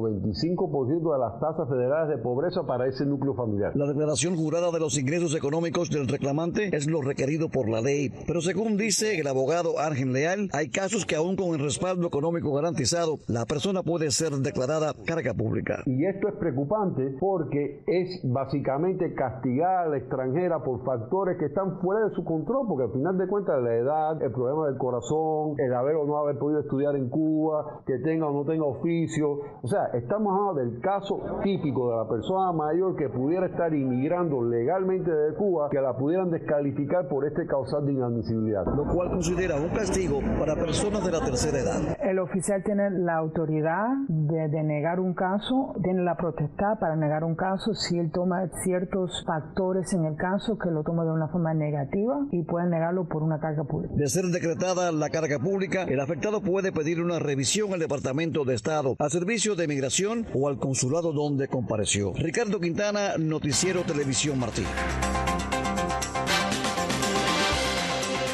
125% de las tasas federales de pobreza para ese núcleo familiar. La declaración jurada de los ingresos económicos del reclamante es lo requerido por la ley, pero según dice el abogado Ángel Leal, hay casos que aún con el respaldo económico garantizado, la persona puede ser declarada carga pública. Y esto es preocupante porque es básicamente castigar a la extranjera por factores que están fuera de su control, porque al final de cuentas la edad, el problema del corazón, el haber o no haber podido estudiar en Cuba, que tenga o no tenga oficio, o sea, estamos hablando del caso típico de la persona mayor que pudiera estar inmigrando legalmente de Cuba, que la pudieran descalificar por este causal de inadmisibilidad. Lo cual considera un castigo para personas de la tercera edad. El oficial tiene la autoridad de negar un caso, tiene la potestad para negar un caso si él toma ciertos factores en el caso que lo toma de una forma negativa y puede negarlo por una carga pública. De ser decretada la carga pública, el afectado puede pedir una revisión al Departamento de Estado, al Servicio de Migración o al consulado donde compareció. Ricardo Quintana, Noticiero Televisión Martí.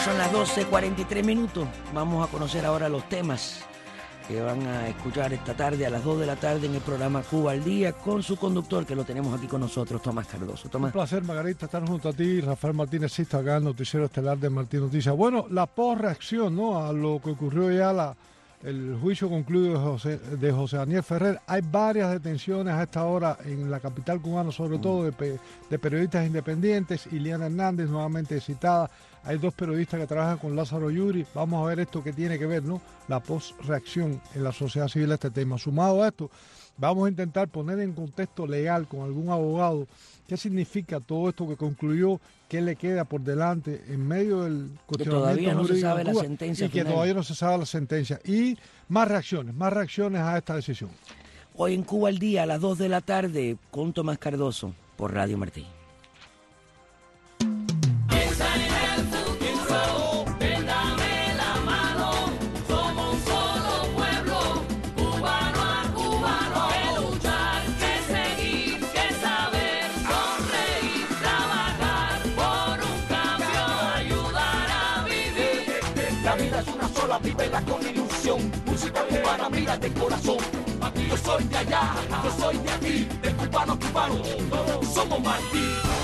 Son las 12:43. Vamos a conocer ahora los temas que van a escuchar esta tarde a las 2 de la tarde en el programa Cuba al Día con su conductor, que lo tenemos aquí con nosotros, Tomás Cardoso. Tomás. Un placer, Margarita, estar junto a ti. Rafael Martínez Sista, acá en el noticiero estelar de Martín Noticias. Bueno, la posreacción, ¿no?, a lo que ocurrió ya el juicio concluido de José Daniel Ferrer. Hay varias detenciones a esta hora en la capital cubana, sobre todo de periodistas independientes. Iliana Hernández, nuevamente citada. Hay 2 periodistas que trabajan con Lázaro Yuri. Vamos a ver esto que tiene que ver, ¿no?, la posreacción en la sociedad civil a este tema. Sumado a esto, vamos a intentar poner en contexto legal con algún abogado qué significa todo esto que concluyó, qué le queda por delante en medio del cuestionamiento jurídico de Cuba, y que todavía no se sabe la sentencia. Y más reacciones a esta decisión. Hoy en Cuba al Día a las 2 de la tarde con Tomás Cardoso por Radio Martí. Vívela con ilusión, música cubana, mira de corazón. Aquí yo soy de allá, yo soy de aquí, de cubano a cubano, todos somos Martí.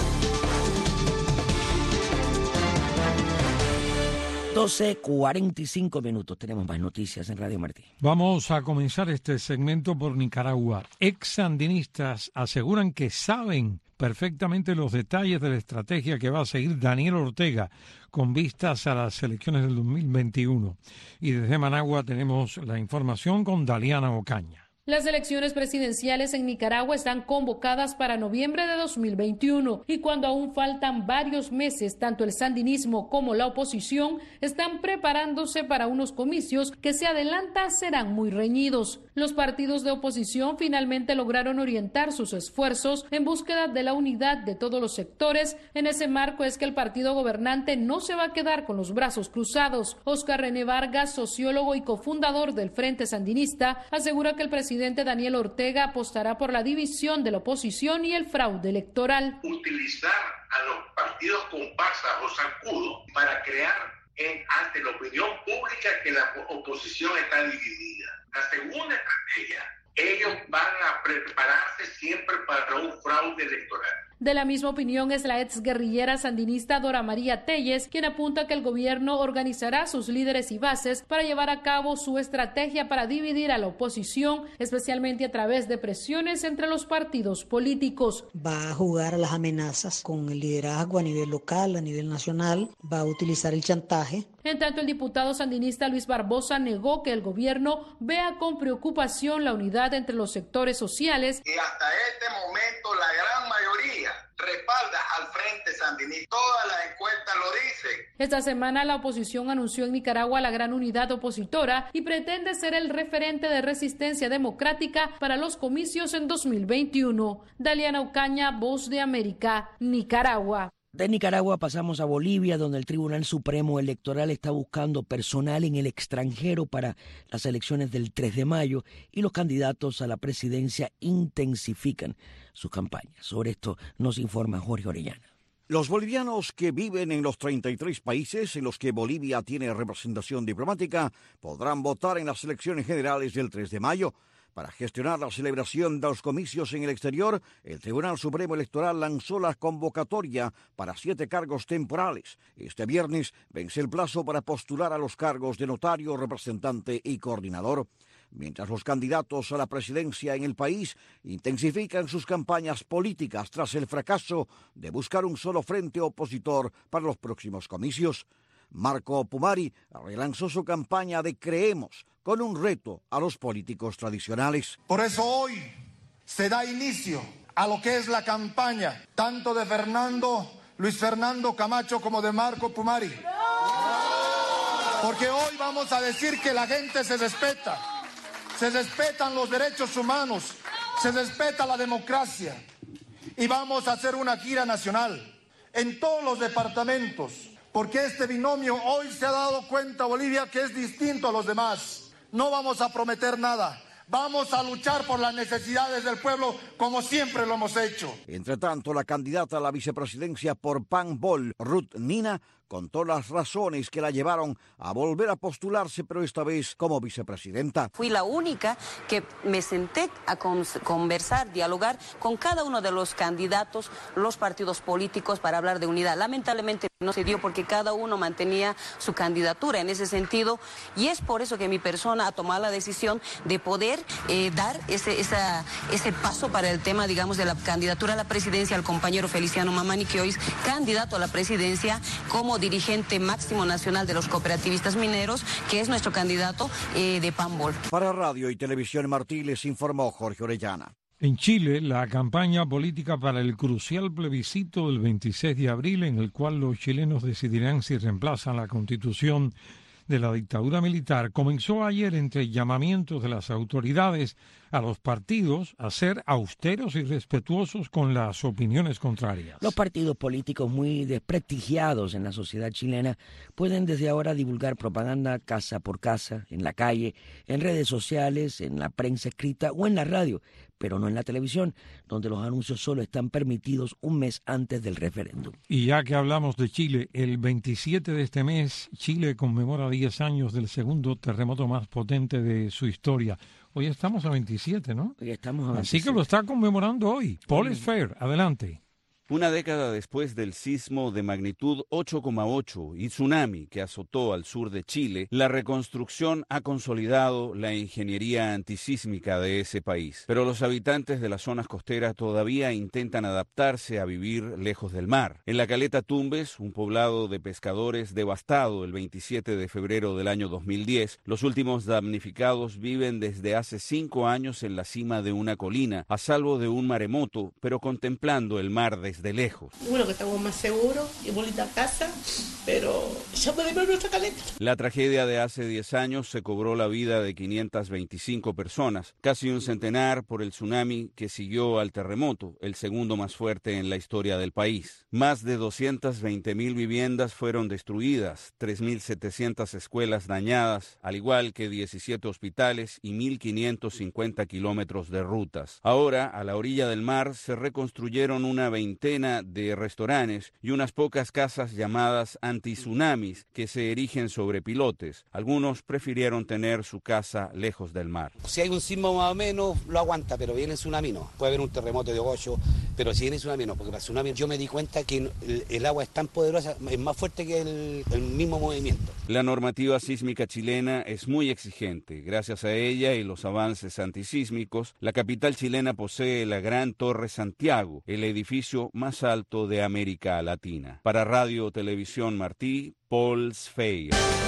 12:45. Tenemos más noticias en Radio Martí. Vamos a comenzar este segmento por Nicaragua. Ex-sandinistas aseguran que saben perfectamente los detalles de la estrategia que va a seguir Daniel Ortega con vistas a las elecciones del 2021. Y desde Managua tenemos la información con Daliana Ocaña. Las elecciones presidenciales en Nicaragua están convocadas para noviembre de 2021 y cuando aún faltan varios meses, tanto el sandinismo como la oposición están preparándose para unos comicios que se adelanta serán muy reñidos. Los partidos de oposición finalmente lograron orientar sus esfuerzos en búsqueda de la unidad de todos los sectores. En ese marco es que el partido gobernante no se va a quedar con los brazos cruzados. Oscar René Vargas, sociólogo y cofundador del Frente Sandinista, asegura que el presidente Daniel Ortega apostará por la división de la oposición y el fraude electoral. Utilizar a los partidos comparsas o zancudos para crear ante la opinión pública que la oposición está dividida. La segunda estrategia, ellos van a prepararse siempre para un fraude electoral. De la misma opinión es la exguerrillera sandinista Dora María Telles, quien apunta que el gobierno organizará a sus líderes y bases para llevar a cabo su estrategia para dividir a la oposición, especialmente a través de presiones entre los partidos políticos. Va a jugar a las amenazas con el liderazgo a nivel local, a nivel nacional, va a utilizar el chantaje. En tanto, el diputado sandinista Luis Barbosa negó que el gobierno vea con preocupación la unidad entre los sectores sociales. Y hasta este momento la gran mayoría respalda al Frente Sandinista. Todas las encuestas lo dicen. Esta semana la oposición anunció en Nicaragua la gran unidad opositora y pretende ser el referente de resistencia democrática para los comicios en 2021. Daliana Ocaña, Voz de América, Nicaragua. De Nicaragua pasamos a Bolivia, donde el Tribunal Supremo Electoral está buscando personal en el extranjero para las elecciones del 3 de mayo y los candidatos a la presidencia intensifican sus campañas. Sobre esto nos informa Jorge Orellana. Los bolivianos que viven en los 33 países en los que Bolivia tiene representación diplomática podrán votar en las elecciones generales del 3 de mayo. Para gestionar la celebración de los comicios en el exterior, el Tribunal Supremo Electoral lanzó la convocatoria para 7 cargos temporales. Este viernes vence el plazo para postular a los cargos de notario, representante y coordinador. Mientras los candidatos a la presidencia en el país intensifican sus campañas políticas tras el fracaso de buscar un solo frente opositor para los próximos comicios. Marco Pumari relanzó su campaña de Creemos con un reto a los políticos tradicionales. Por eso hoy se da inicio a lo que es la campaña tanto de Luis Fernando Camacho como de Marco Pumari. Porque hoy vamos a decir que la gente se respetan los derechos humanos, se respeta la democracia y vamos a hacer una gira nacional en todos los departamentos. Porque este binomio hoy se ha dado cuenta, Bolivia, que es distinto a los demás. No vamos a prometer nada. Vamos a luchar por las necesidades del pueblo como siempre lo hemos hecho. Entre tanto, la candidata a la vicepresidencia por PAN-BOL, Ruth Nina, contó las razones que la llevaron a volver a postularse, pero esta vez como vicepresidenta. Fui la única que me senté a conversar, dialogar con cada uno de los candidatos, los partidos políticos para hablar de unidad. Lamentablemente no se dio porque cada uno mantenía su candidatura en ese sentido y es por eso que mi persona ha tomado la decisión de poder dar ese paso para el tema, digamos, de la candidatura a la presidencia al compañero Feliciano Mamani, que hoy es candidato a la presidencia como dirigente máximo nacional de los cooperativistas mineros, que es nuestro candidato de Pambol. Para Radio y Televisión Martí les informó Jorge Orellana. En Chile, la campaña política para el crucial plebiscito del 26 de abril, en el cual los chilenos decidirán si reemplazan la Constitución de la dictadura militar, comenzó ayer entre llamamientos de las autoridades a los partidos a ser austeros y respetuosos con las opiniones contrarias. Los partidos políticos muy desprestigiados en la sociedad chilena pueden desde ahora divulgar propaganda casa por casa, en la calle, en redes sociales, en la prensa escrita o en la radio, pero no en la televisión, donde los anuncios solo están permitidos un mes antes del referéndum. Y ya que hablamos de Chile, el 27 de este mes, Chile conmemora 10 años del segundo terremoto más potente de su historia. Hoy estamos a 27, ¿no? Hoy estamos a 27. Así que lo está conmemorando hoy. Paul Sfer, adelante. Una década después del sismo de magnitud 8,8 y tsunami que azotó al sur de Chile, la reconstrucción ha consolidado la ingeniería antisísmica de ese país. Pero los habitantes de las zonas costeras todavía intentan adaptarse a vivir lejos del mar. En la caleta Tumbes, un poblado de pescadores devastado el 27 de febrero del año 2010, los últimos damnificados viven desde hace 5 años en la cima de una colina, a salvo de un maremoto, pero contemplando el mar desde lejos. Bueno, que estamos más seguros y bonita casa, pero ya podemos ver nuestra caleta. La tragedia de hace 10 años se cobró la vida de 525 personas, casi un centenar por el tsunami que siguió al terremoto, el segundo más fuerte en la historia del país. Más de 220.000 viviendas fueron destruidas, 3.700 escuelas dañadas, al igual que 17 hospitales y 1.550 kilómetros de rutas. Ahora, a la orilla del mar, se reconstruyeron una veintena de restaurantes y unas pocas casas llamadas antitsunamis que se erigen sobre pilotes. Algunos prefirieron tener su casa lejos del mar. Si hay un sismo más o menos, lo aguanta, pero viene el tsunami no. Puede haber un terremoto de 8, pero si viene el tsunami no, porque para el tsunami yo me di cuenta que el agua es tan poderosa, es más fuerte que el mismo movimiento. La normativa sísmica chilena es muy exigente. Gracias a ella y los avances antisísmicos, la capital chilena posee la Gran Torre Santiago, el edificio más alto de América Latina. Para Radio Televisión Martí, Paul Sfer.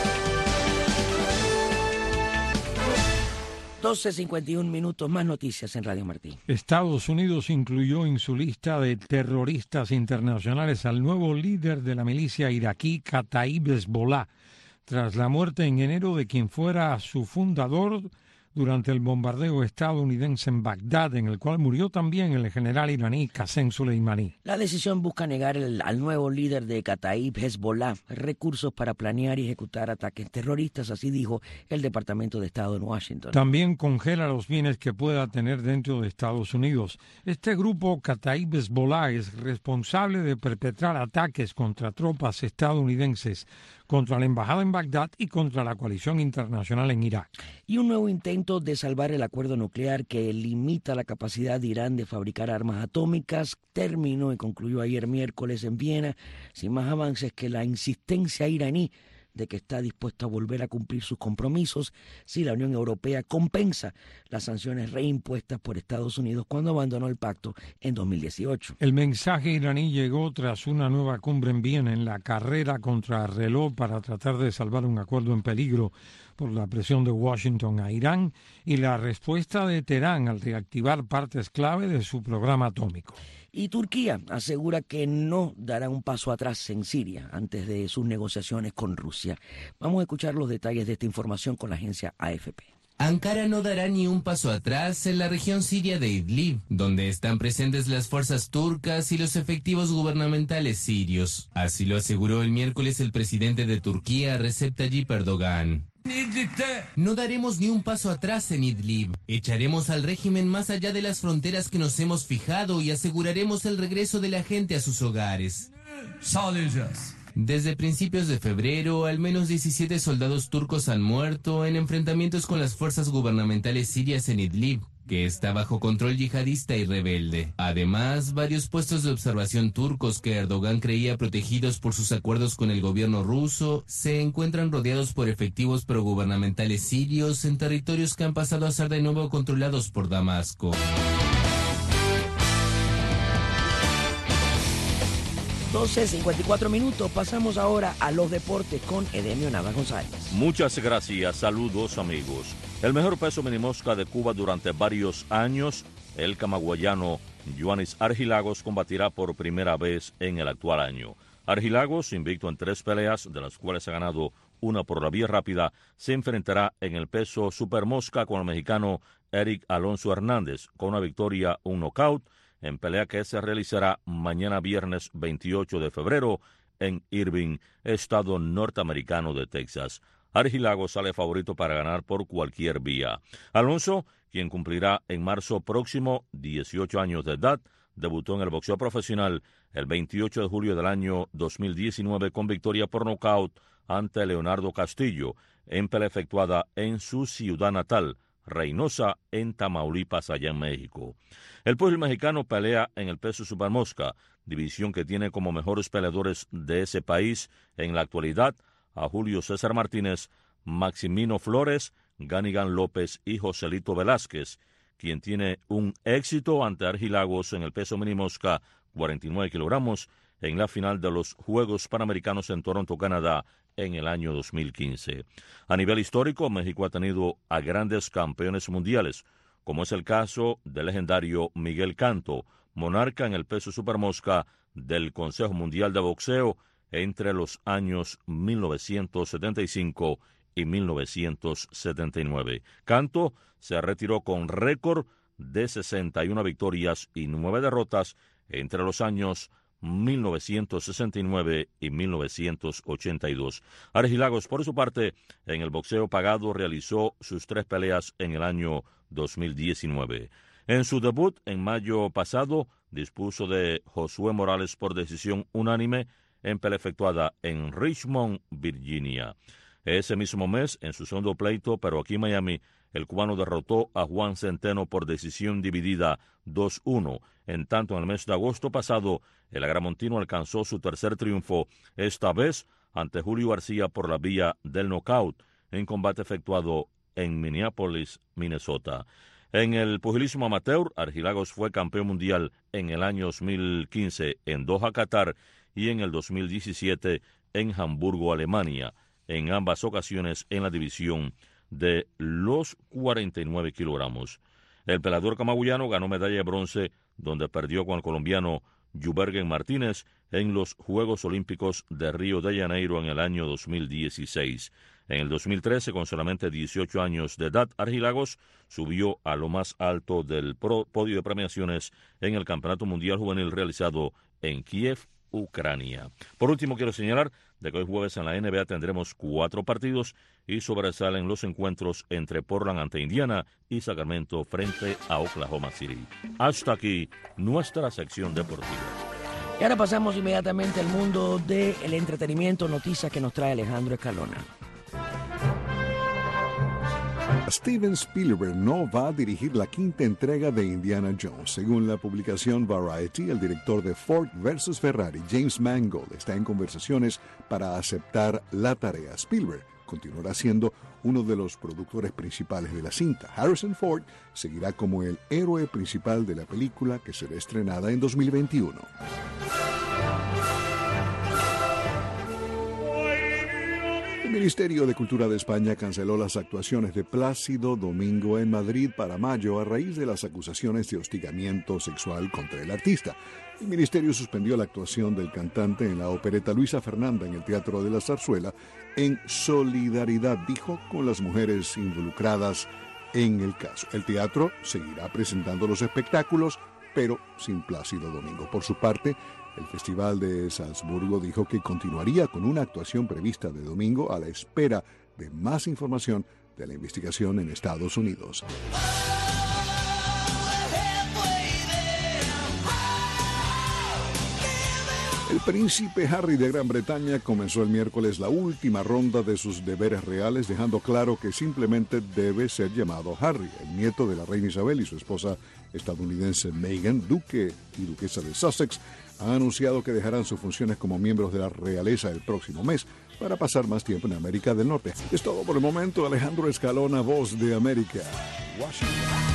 12:51 minutos, más noticias en Radio Martí. Estados Unidos incluyó en su lista de terroristas internacionales al nuevo líder de la milicia iraquí Kataib Hezbollah, tras la muerte en enero de quien fuera su fundador durante el bombardeo estadounidense en Bagdad, en el cual murió también el general iraní Qasem Soleimani. La decisión busca negar al nuevo líder de Kataib Hezbollah recursos para planear y ejecutar ataques terroristas, así dijo el Departamento de Estado en Washington. También congela los bienes que pueda tener dentro de Estados Unidos. Este grupo Kataib Hezbollah es responsable de perpetrar ataques contra tropas estadounidenses, contra la embajada en Bagdad y contra la coalición internacional en Irak. Y un nuevo intento de salvar el acuerdo nuclear que limita la capacidad de Irán de fabricar armas atómicas terminó y concluyó ayer miércoles en Viena, sin más avances que la insistencia iraní de que está dispuesto a volver a cumplir sus compromisos si la Unión Europea compensa las sanciones reimpuestas por Estados Unidos cuando abandonó el pacto en 2018. El mensaje iraní llegó tras una nueva cumbre en Viena en la carrera contra reloj para tratar de salvar un acuerdo en peligro por la presión de Washington a Irán y la respuesta de Teherán al reactivar partes clave de su programa atómico. Y Turquía asegura que no dará un paso atrás en Siria antes de sus negociaciones con Rusia. Vamos a escuchar los detalles de esta información con la agencia AFP. Ankara no dará ni un paso atrás en la región siria de Idlib, donde están presentes las fuerzas turcas y los efectivos gubernamentales sirios. Así lo aseguró el miércoles el presidente de Turquía, Recep Tayyip Erdogan. No daremos ni un paso atrás en Idlib. Echaremos al régimen más allá de las fronteras que nos hemos fijado y aseguraremos el regreso de la gente a sus hogares. Desde principios de febrero, al menos 17 soldados turcos han muerto en enfrentamientos con las fuerzas gubernamentales sirias en Idlib, que está bajo control yihadista y rebelde. Además, varios puestos de observación turcos que Erdogan creía protegidos por sus acuerdos con el gobierno ruso se encuentran rodeados por efectivos progubernamentales sirios en territorios que han pasado a ser de nuevo controlados por Damasco. 12:54 minutos. Pasamos ahora a los deportes con Edemio Navas González. Muchas gracias. Saludos, amigos. El mejor peso minimosca de Cuba durante varios años, el camagüeyano Ioannis Archilagos, combatirá por primera vez en el actual año. Archilagos, invicto en 3 peleas, de las cuales ha ganado una por la vía rápida, se enfrentará en el peso supermosca con el mexicano Eric Alonso Hernández, con una victoria, un knockout, en pelea que se realizará mañana viernes 28 de febrero en Irving, estado norteamericano de Texas. Archilagos sale favorito para ganar por cualquier vía. Alonso, quien cumplirá en marzo próximo 18 años de edad, debutó en el boxeo profesional el 28 de julio del año 2019 con victoria por nocaut ante Leonardo Castillo, en pelea efectuada en su ciudad natal, Reynosa, en Tamaulipas, allá en México. El pueblo mexicano pelea en el peso supermosca, división que tiene como mejores peleadores de ese país en la actualidad a Julio César Martínez, Maximino Flores, Ganigan López y Joselito Velázquez, quien tiene un éxito ante Archilagos en el peso minimosca 49 kilogramos en la final de los Juegos Panamericanos en Toronto, Canadá, en el año 2015. A nivel histórico, México ha tenido a grandes campeones mundiales, como es el caso del legendario Miguel Canto, monarca en el peso supermosca del Consejo Mundial de Boxeo entre los años 1975 y 1979. Canto se retiró con récord de 61 victorias y 9 derrotas entre los años 1969 y 1982. Archilagos, por su parte, en el boxeo pagado realizó sus 3 peleas en el año 2019. En su debut, en mayo pasado, dispuso de Josué Morales por decisión unánime en pelea efectuada en Richmond, Virginia. Ese mismo mes, en su segundo pleito, pero aquí en Miami, el cubano derrotó a Juan Centeno por decisión dividida 2-1. En tanto, en el mes de agosto pasado, el agramontino alcanzó su tercer triunfo, esta vez ante Julio García por la vía del knockout, en combate efectuado en Minneapolis, Minnesota. En el pugilismo amateur, Archilagos fue campeón mundial en el año 2015 en Doha, Qatar, y en el 2017 en Hamburgo, Alemania, en ambas ocasiones en la división de los 49 kilogramos. El peleador camagüeyano ganó medalla de bronce, donde perdió con el colombiano Jubergen Martínez en los Juegos Olímpicos de Río de Janeiro en el año 2016. En el 2013, con solamente 18 años de edad, Archilagos subió a lo más alto del podio de premiaciones en el Campeonato Mundial Juvenil realizado en Kiev, Ucrania. Por último, quiero señalar de que hoy jueves en la NBA tendremos 4 partidos y sobresalen los encuentros entre Portland ante Indiana y Sacramento frente a Oklahoma City. Hasta aquí nuestra sección deportiva. Y ahora pasamos inmediatamente al mundo del entretenimiento, noticias que nos trae Alejandro Escalona. Steven Spielberg no va a dirigir la 5ª entrega de Indiana Jones. Según la publicación Variety, el director de Ford vs. Ferrari, James Mangold, está en conversaciones para aceptar la tarea. Spielberg continuará siendo uno de los productores principales de la cinta. Harrison Ford seguirá como el héroe principal de la película, que será estrenada en 2021. El Ministerio de Cultura de España canceló las actuaciones de Plácido Domingo en Madrid para mayo a raíz de las acusaciones de hostigamiento sexual contra el artista. El ministerio suspendió la actuación del cantante en la opereta Luisa Fernanda en el Teatro de la Zarzuela en solidaridad, dijo, con las mujeres involucradas en el caso. El teatro seguirá presentando los espectáculos, pero sin Plácido Domingo. Por su parte, el Festival de Salzburgo dijo que continuaría con una actuación prevista de domingo a la espera de más información de la investigación en Estados Unidos. El príncipe Harry de Gran Bretaña comenzó el miércoles la última ronda de sus deberes reales, dejando claro que simplemente debe ser llamado Harry, el nieto de la reina Isabel, y su esposa estadounidense Meghan, duque y duquesa de Sussex, han anunciado que dejarán sus funciones como miembros de la realeza el próximo mes para pasar más tiempo en América del Norte. Es todo por el momento. Alejandro Escalona, Voz de América, Washington.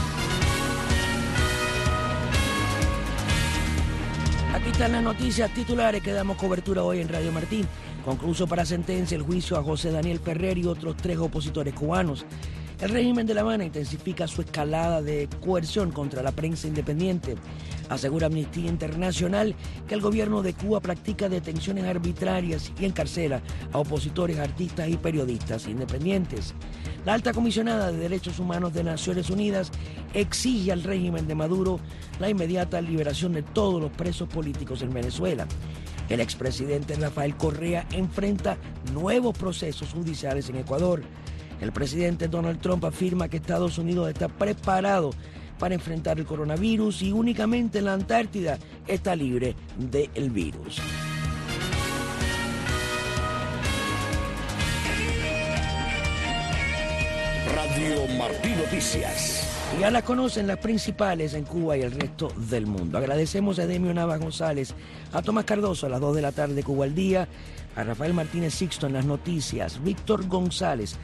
Aquí están las noticias titulares que damos cobertura hoy en Radio Martín. Concluso para sentencia el juicio a José Daniel Ferrer y otros 3 opositores cubanos. El régimen de La Habana intensifica su escalada de coerción contra la prensa independiente. Asegura Amnistía Internacional que el gobierno de Cuba practica detenciones arbitrarias y encarcela a opositores, artistas y periodistas independientes. La alta comisionada de Derechos Humanos de Naciones Unidas exige al régimen de Maduro la inmediata liberación de todos los presos políticos en Venezuela. El expresidente Rafael Correa enfrenta nuevos procesos judiciales en Ecuador. El presidente Donald Trump afirma que Estados Unidos está preparado para enfrentar el coronavirus y únicamente la Antártida está libre del virus. Radio Martín Noticias. Ya las conocen las principales en Cuba y el resto del mundo. Agradecemos a Demio Navas González, a Tomás Cardoso a las 2 de la tarde Cuba al Día, a Rafael Martínez Sixto en las noticias, Víctor González